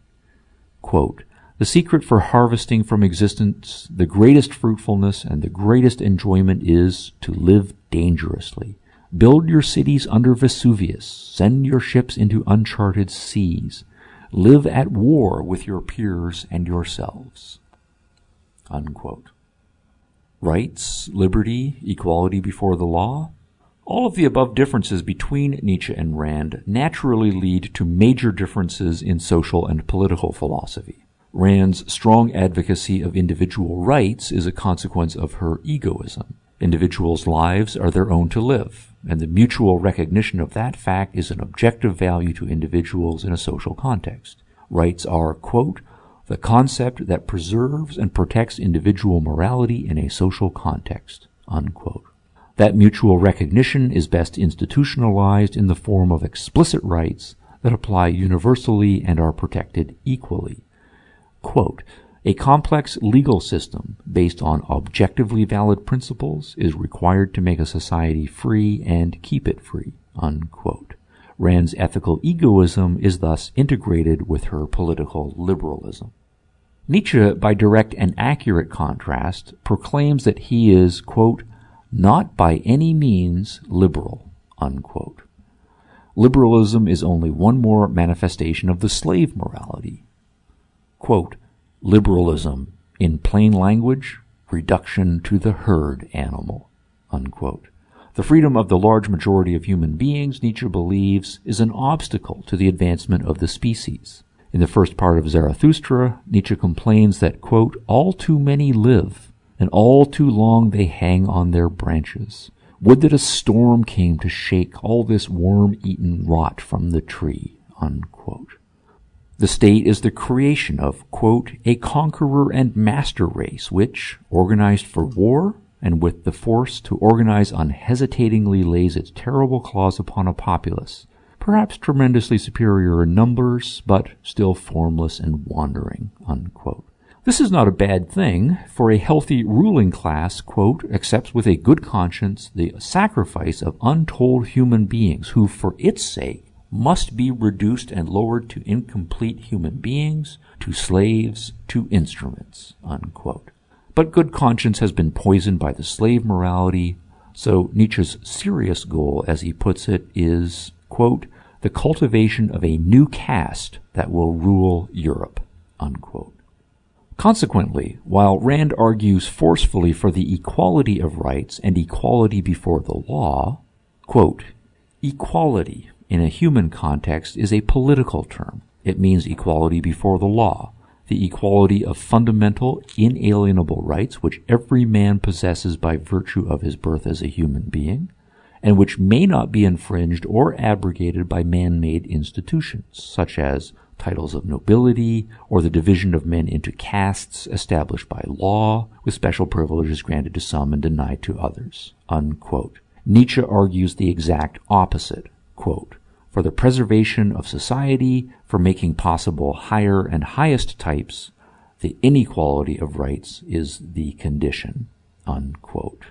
Quote, the secret for harvesting from existence the greatest fruitfulness and the greatest enjoyment is to live dangerously. Build your cities under Vesuvius. Send your ships into uncharted seas. Live at war with your peers and yourselves. Unquote. Rights, liberty, equality before the law. All of the above differences between Nietzsche and Rand naturally lead to major differences in social and political philosophy. Rand's strong advocacy of individual rights is a consequence of her egoism. Individuals' lives are their own to live, and the mutual recognition of that fact is an objective value to individuals in a social context. Rights are, quote, the concept that preserves and protects individual morality in a social context, unquote. That mutual recognition is best institutionalized in the form of explicit rights that apply universally and are protected equally. Quote, a complex legal system based on objectively valid principles is required to make a society free and keep it free, unquote. Rand's ethical egoism is thus integrated with her political liberalism. Nietzsche, by direct and accurate contrast, proclaims that he is, quote, not by any means liberal, unquote. Liberalism is only one more manifestation of the slave morality. Quote, liberalism, in plain language, reduction to the herd animal, unquote. The freedom of the large majority of human beings, Nietzsche believes, is an obstacle to the advancement of the species. In the first part of Zarathustra, Nietzsche complains that, quote, all too many live, and all too long they hang on their branches. Would that a storm came to shake all this worm-eaten rot from the tree, unquote. The state is the creation of, quote, a conqueror and master race which, organized for war, and with the force to organize unhesitatingly lays its terrible claws upon a populace, perhaps tremendously superior in numbers, but still formless and wandering, unquote. This is not a bad thing, for a healthy ruling class, quote, accepts with a good conscience the sacrifice of untold human beings who, for its sake, must be reduced and lowered to incomplete human beings, to slaves, to instruments, unquote. But good conscience has been poisoned by the slave morality, so Nietzsche's serious goal, as he puts it, is, quote, the cultivation of a new caste that will rule Europe, unquote. Consequently, while Rand argues forcefully for the equality of rights and equality before the law, quote, equality in a human context is a political term. It means equality before the law, the equality of fundamental, inalienable rights which every man possesses by virtue of his birth as a human being, and which may not be infringed or abrogated by man-made institutions, such as titles of nobility or the division of men into castes established by law, with special privileges granted to some and denied to others, unquote. Nietzsche argues the exact opposite, quote, for the preservation of society, for making possible higher and highest types, the inequality of rights is the condition, unquote.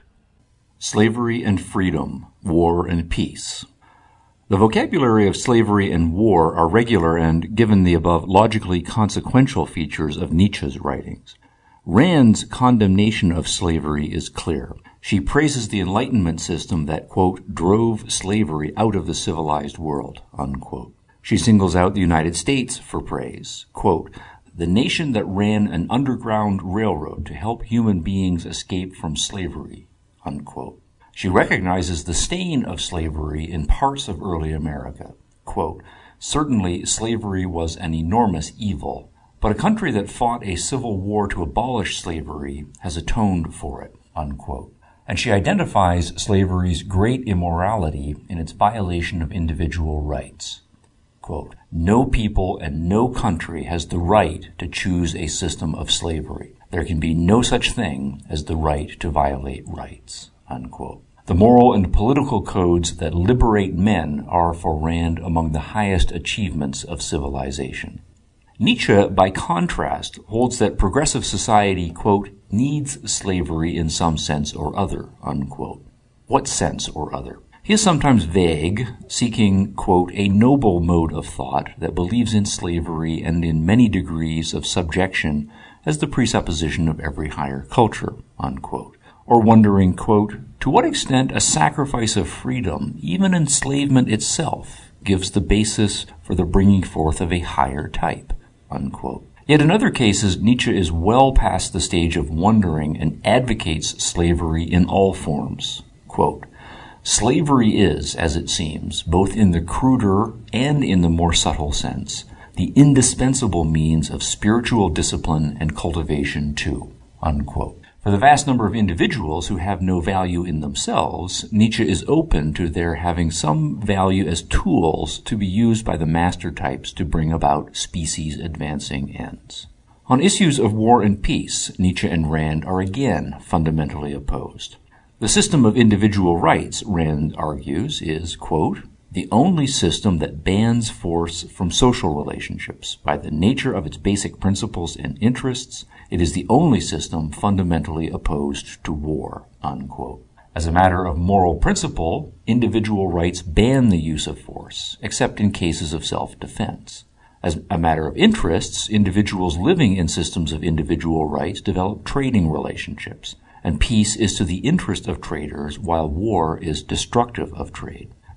Slavery and freedom, war and peace. The vocabulary of slavery and war are regular and, given the above, logically consequential features of Nietzsche's writings. Rand's condemnation of slavery is clear. She praises the Enlightenment system that, quote, drove slavery out of the civilized world, unquote. She singles out the United States for praise, quote, the nation that ran an underground railroad to help human beings escape from slavery, unquote. She recognizes the stain of slavery in parts of early America. Quote, certainly slavery was an enormous evil, but a country that fought a civil war to abolish slavery has atoned for it, unquote. And she identifies slavery's great immorality in its violation of individual rights. Quote, no people and no country has the right to choose a system of slavery. There can be no such thing as the right to violate rights, unquote. The moral and political codes that liberate men are, for Rand, among the highest achievements of civilization. Nietzsche, by contrast, holds that progressive society, quote, needs slavery in some sense or other, unquote. What sense or other? He is sometimes vague, seeking, quote, a noble mode of thought that believes in slavery and in many degrees of subjection as the presupposition of every higher culture, unquote. Or wondering, quote, to what extent a sacrifice of freedom, even enslavement itself, gives the basis for the bringing forth of a higher type, unquote. Yet in other cases, Nietzsche is well past the stage of wondering and advocates slavery in all forms. Quote, slavery is, as it seems, both in the cruder and in the more subtle sense, the indispensable means of spiritual discipline and cultivation too, unquote. For the vast number of individuals who have no value in themselves, Nietzsche is open to their having some value as tools to be used by the master types to bring about species-advancing ends. On issues of war and peace, Nietzsche and Rand are again fundamentally opposed. The system of individual rights, Rand argues, is, quote, the only system that bans force from social relationships. By the nature of its basic principles and interests, it is the only system fundamentally opposed to war, unquote. As a matter of moral principle, individual rights ban the use of force, except in cases of self-defense. As a matter of interests, individuals living in systems of individual rights develop trading relationships, and peace is to the interest of traders while war is destructive of trade.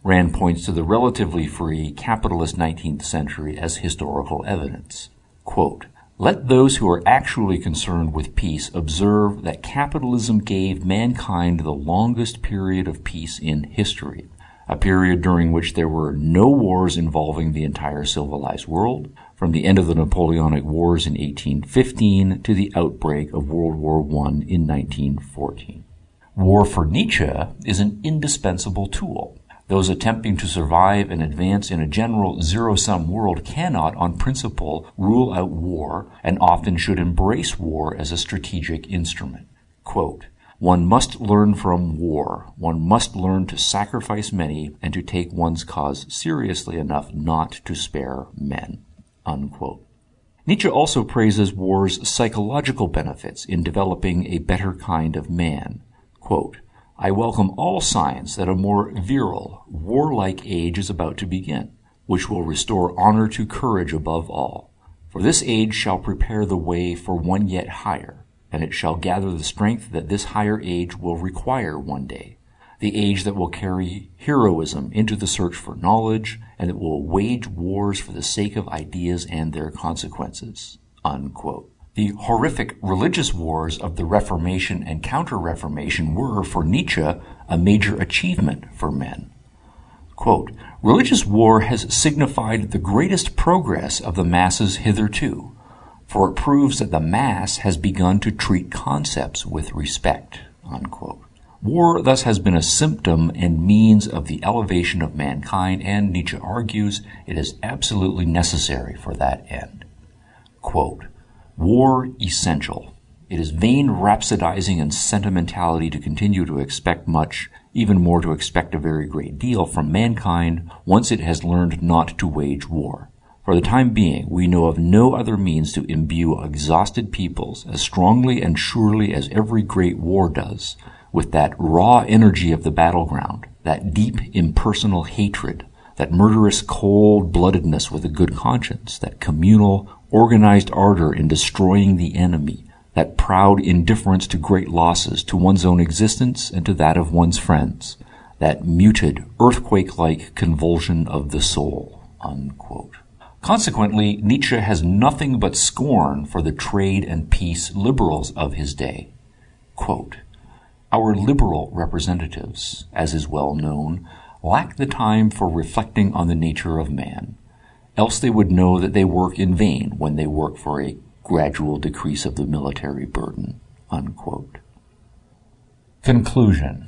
Rand points to the relatively free capitalist 19th century as historical evidence. Quote, "Let those who are actually concerned with peace observe that capitalism gave mankind the longest period of peace in history, a period during which there were no wars involving the entire civilized world, from the end of the Napoleonic Wars in 1815 to the outbreak of World War I in 1914. War for Nietzsche is an indispensable tool. Those attempting to survive and advance in a general zero-sum world cannot, on principle, rule out war, and often should embrace war as a strategic instrument." Quote, "One must learn from war. One must learn to sacrifice many and to take one's cause seriously enough not to spare men." Unquote. Nietzsche also praises war's psychological benefits in developing a better kind of man. Quote, "I welcome all signs that a more virile, warlike age is about to begin, which will restore honor to courage above all. For this age shall prepare the way for one yet higher, and it shall gather the strength that this higher age will require one day, the age that will carry heroism into the search for knowledge, and that will wage wars for the sake of ideas and their consequences." Unquote. The horrific religious wars of the Reformation and Counter-Reformation were, for Nietzsche, a major achievement for men. Quote, "Religious war has signified the greatest progress of the masses hitherto, for it proves that the mass has begun to treat concepts with respect." Unquote. War thus has been a symptom and means of the elevation of mankind, and Nietzsche argues it is absolutely necessary for that end. Quote, "War essential. It is vain rhapsodizing and sentimentality to continue to expect much, even more to expect a very great deal from mankind once it has learned not to wage war. For the time being, we know of no other means to imbue exhausted peoples as strongly and surely as every great war does, with that raw energy of the battleground, that deep impersonal hatred, that murderous cold-bloodedness with a good conscience, that communal, organized ardor in destroying the enemy, that proud indifference to great losses, to one's own existence and to that of one's friends, that muted, earthquake-like convulsion of the soul." Unquote. Consequently, Nietzsche has nothing but scorn for the trade and peace liberals of his day. Quote, "Our liberal representatives, as is well known, lack the time for reflecting on the nature of man. Else they would know that they work in vain when they work for a gradual decrease of the military burden." Unquote. Conclusion.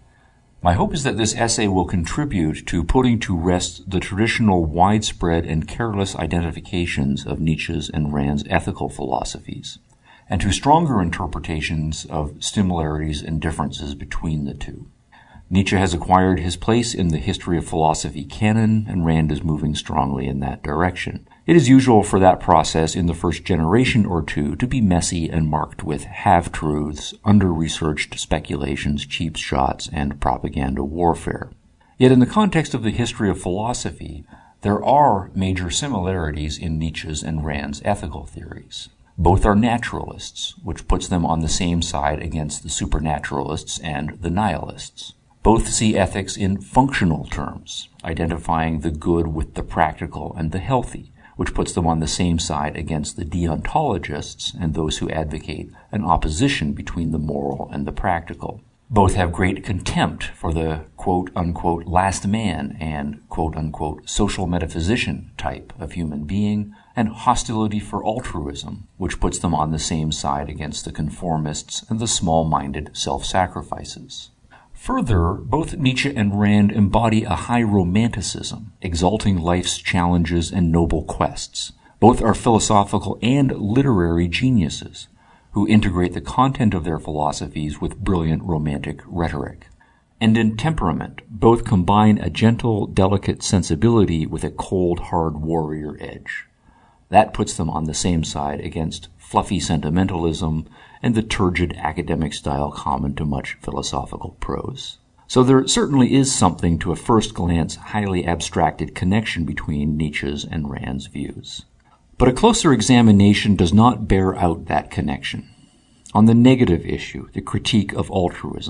My hope is that this essay will contribute to putting to rest the traditional widespread and careless identifications of Nietzsche's and Rand's ethical philosophies, and to stronger interpretations of similarities and differences between the two. Nietzsche has acquired his place in the history of philosophy canon, and Rand is moving strongly in that direction. It is usual for that process in the first generation or two to be messy and marked with half-truths, under-researched speculations, cheap shots, and propaganda warfare. Yet in the context of the history of philosophy, there are major similarities in Nietzsche's and Rand's ethical theories. Both are naturalists, which puts them on the same side against the supernaturalists and the nihilists. Both see ethics in functional terms, identifying the good with the practical and the healthy, which puts them on the same side against the deontologists and those who advocate an opposition between the moral and the practical. Both have great contempt for the quote-unquote last man and quote-unquote social metaphysician type of human being, and hostility for altruism, which puts them on the same side against the conformists and the small-minded self-sacrifices. Further, both Nietzsche and Rand embody a high romanticism, exalting life's challenges and noble quests. Both are philosophical and literary geniuses, who integrate the content of their philosophies with brilliant romantic rhetoric. And in temperament, both combine a gentle, delicate sensibility with a cold, hard warrior edge. That puts them on the same side against fluffy sentimentalism and the turgid academic style common to much philosophical prose. So there certainly is something to a first glance highly abstracted connection between Nietzsche's and Rand's views. But a closer examination does not bear out that connection. On the negative issue, the critique of altruism,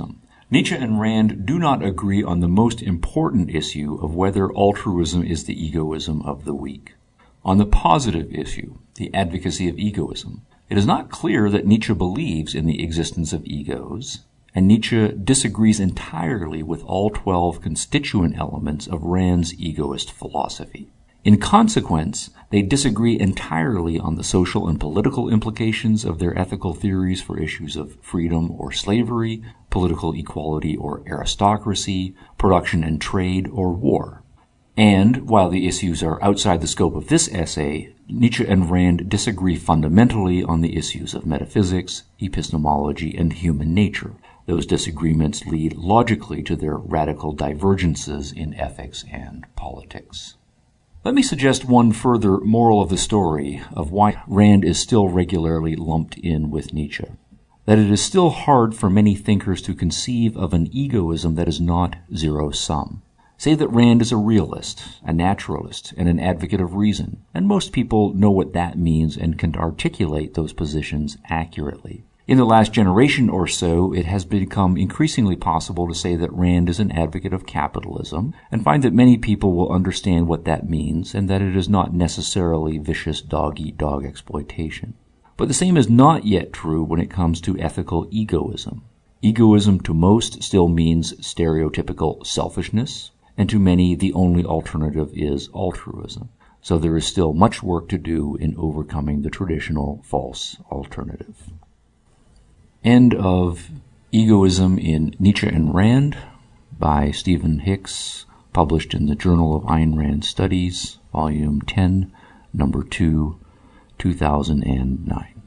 Nietzsche and Rand do not agree on the most important issue of whether altruism is the egoism of the weak. On the positive issue, the advocacy of egoism, it is not clear that Nietzsche believes in the existence of egos, and Nietzsche disagrees entirely with all 12 constituent elements of Rand's egoist philosophy. In consequence, they disagree entirely on the social and political implications of their ethical theories for issues of freedom or slavery, political equality or aristocracy, production and trade or war. And, while the issues are outside the scope of this essay, Nietzsche and Rand disagree fundamentally on the issues of metaphysics, epistemology, and human nature. Those disagreements lead logically to their radical divergences in ethics and politics. Let me suggest one further moral of the story of why Rand is still regularly lumped in with Nietzsche. That it is still hard for many thinkers to conceive of an egoism that is not zero-sum. Say that Rand is a realist, a naturalist, and an advocate of reason, and most people know what that means and can articulate those positions accurately. In the last generation or so, it has become increasingly possible to say that Rand is an advocate of capitalism, and find that many people will understand what that means, and that it is not necessarily vicious dog-eat-dog exploitation. But the same is not yet true when it comes to ethical egoism. Egoism to most still means stereotypical selfishness, and to many the only alternative is altruism. So there is still much work to do in overcoming the traditional false alternative. End of Egoism in Nietzsche and Rand by Stephen Hicks, published in the Journal of Ayn Rand Studies, Volume 10, Number 2, 2009.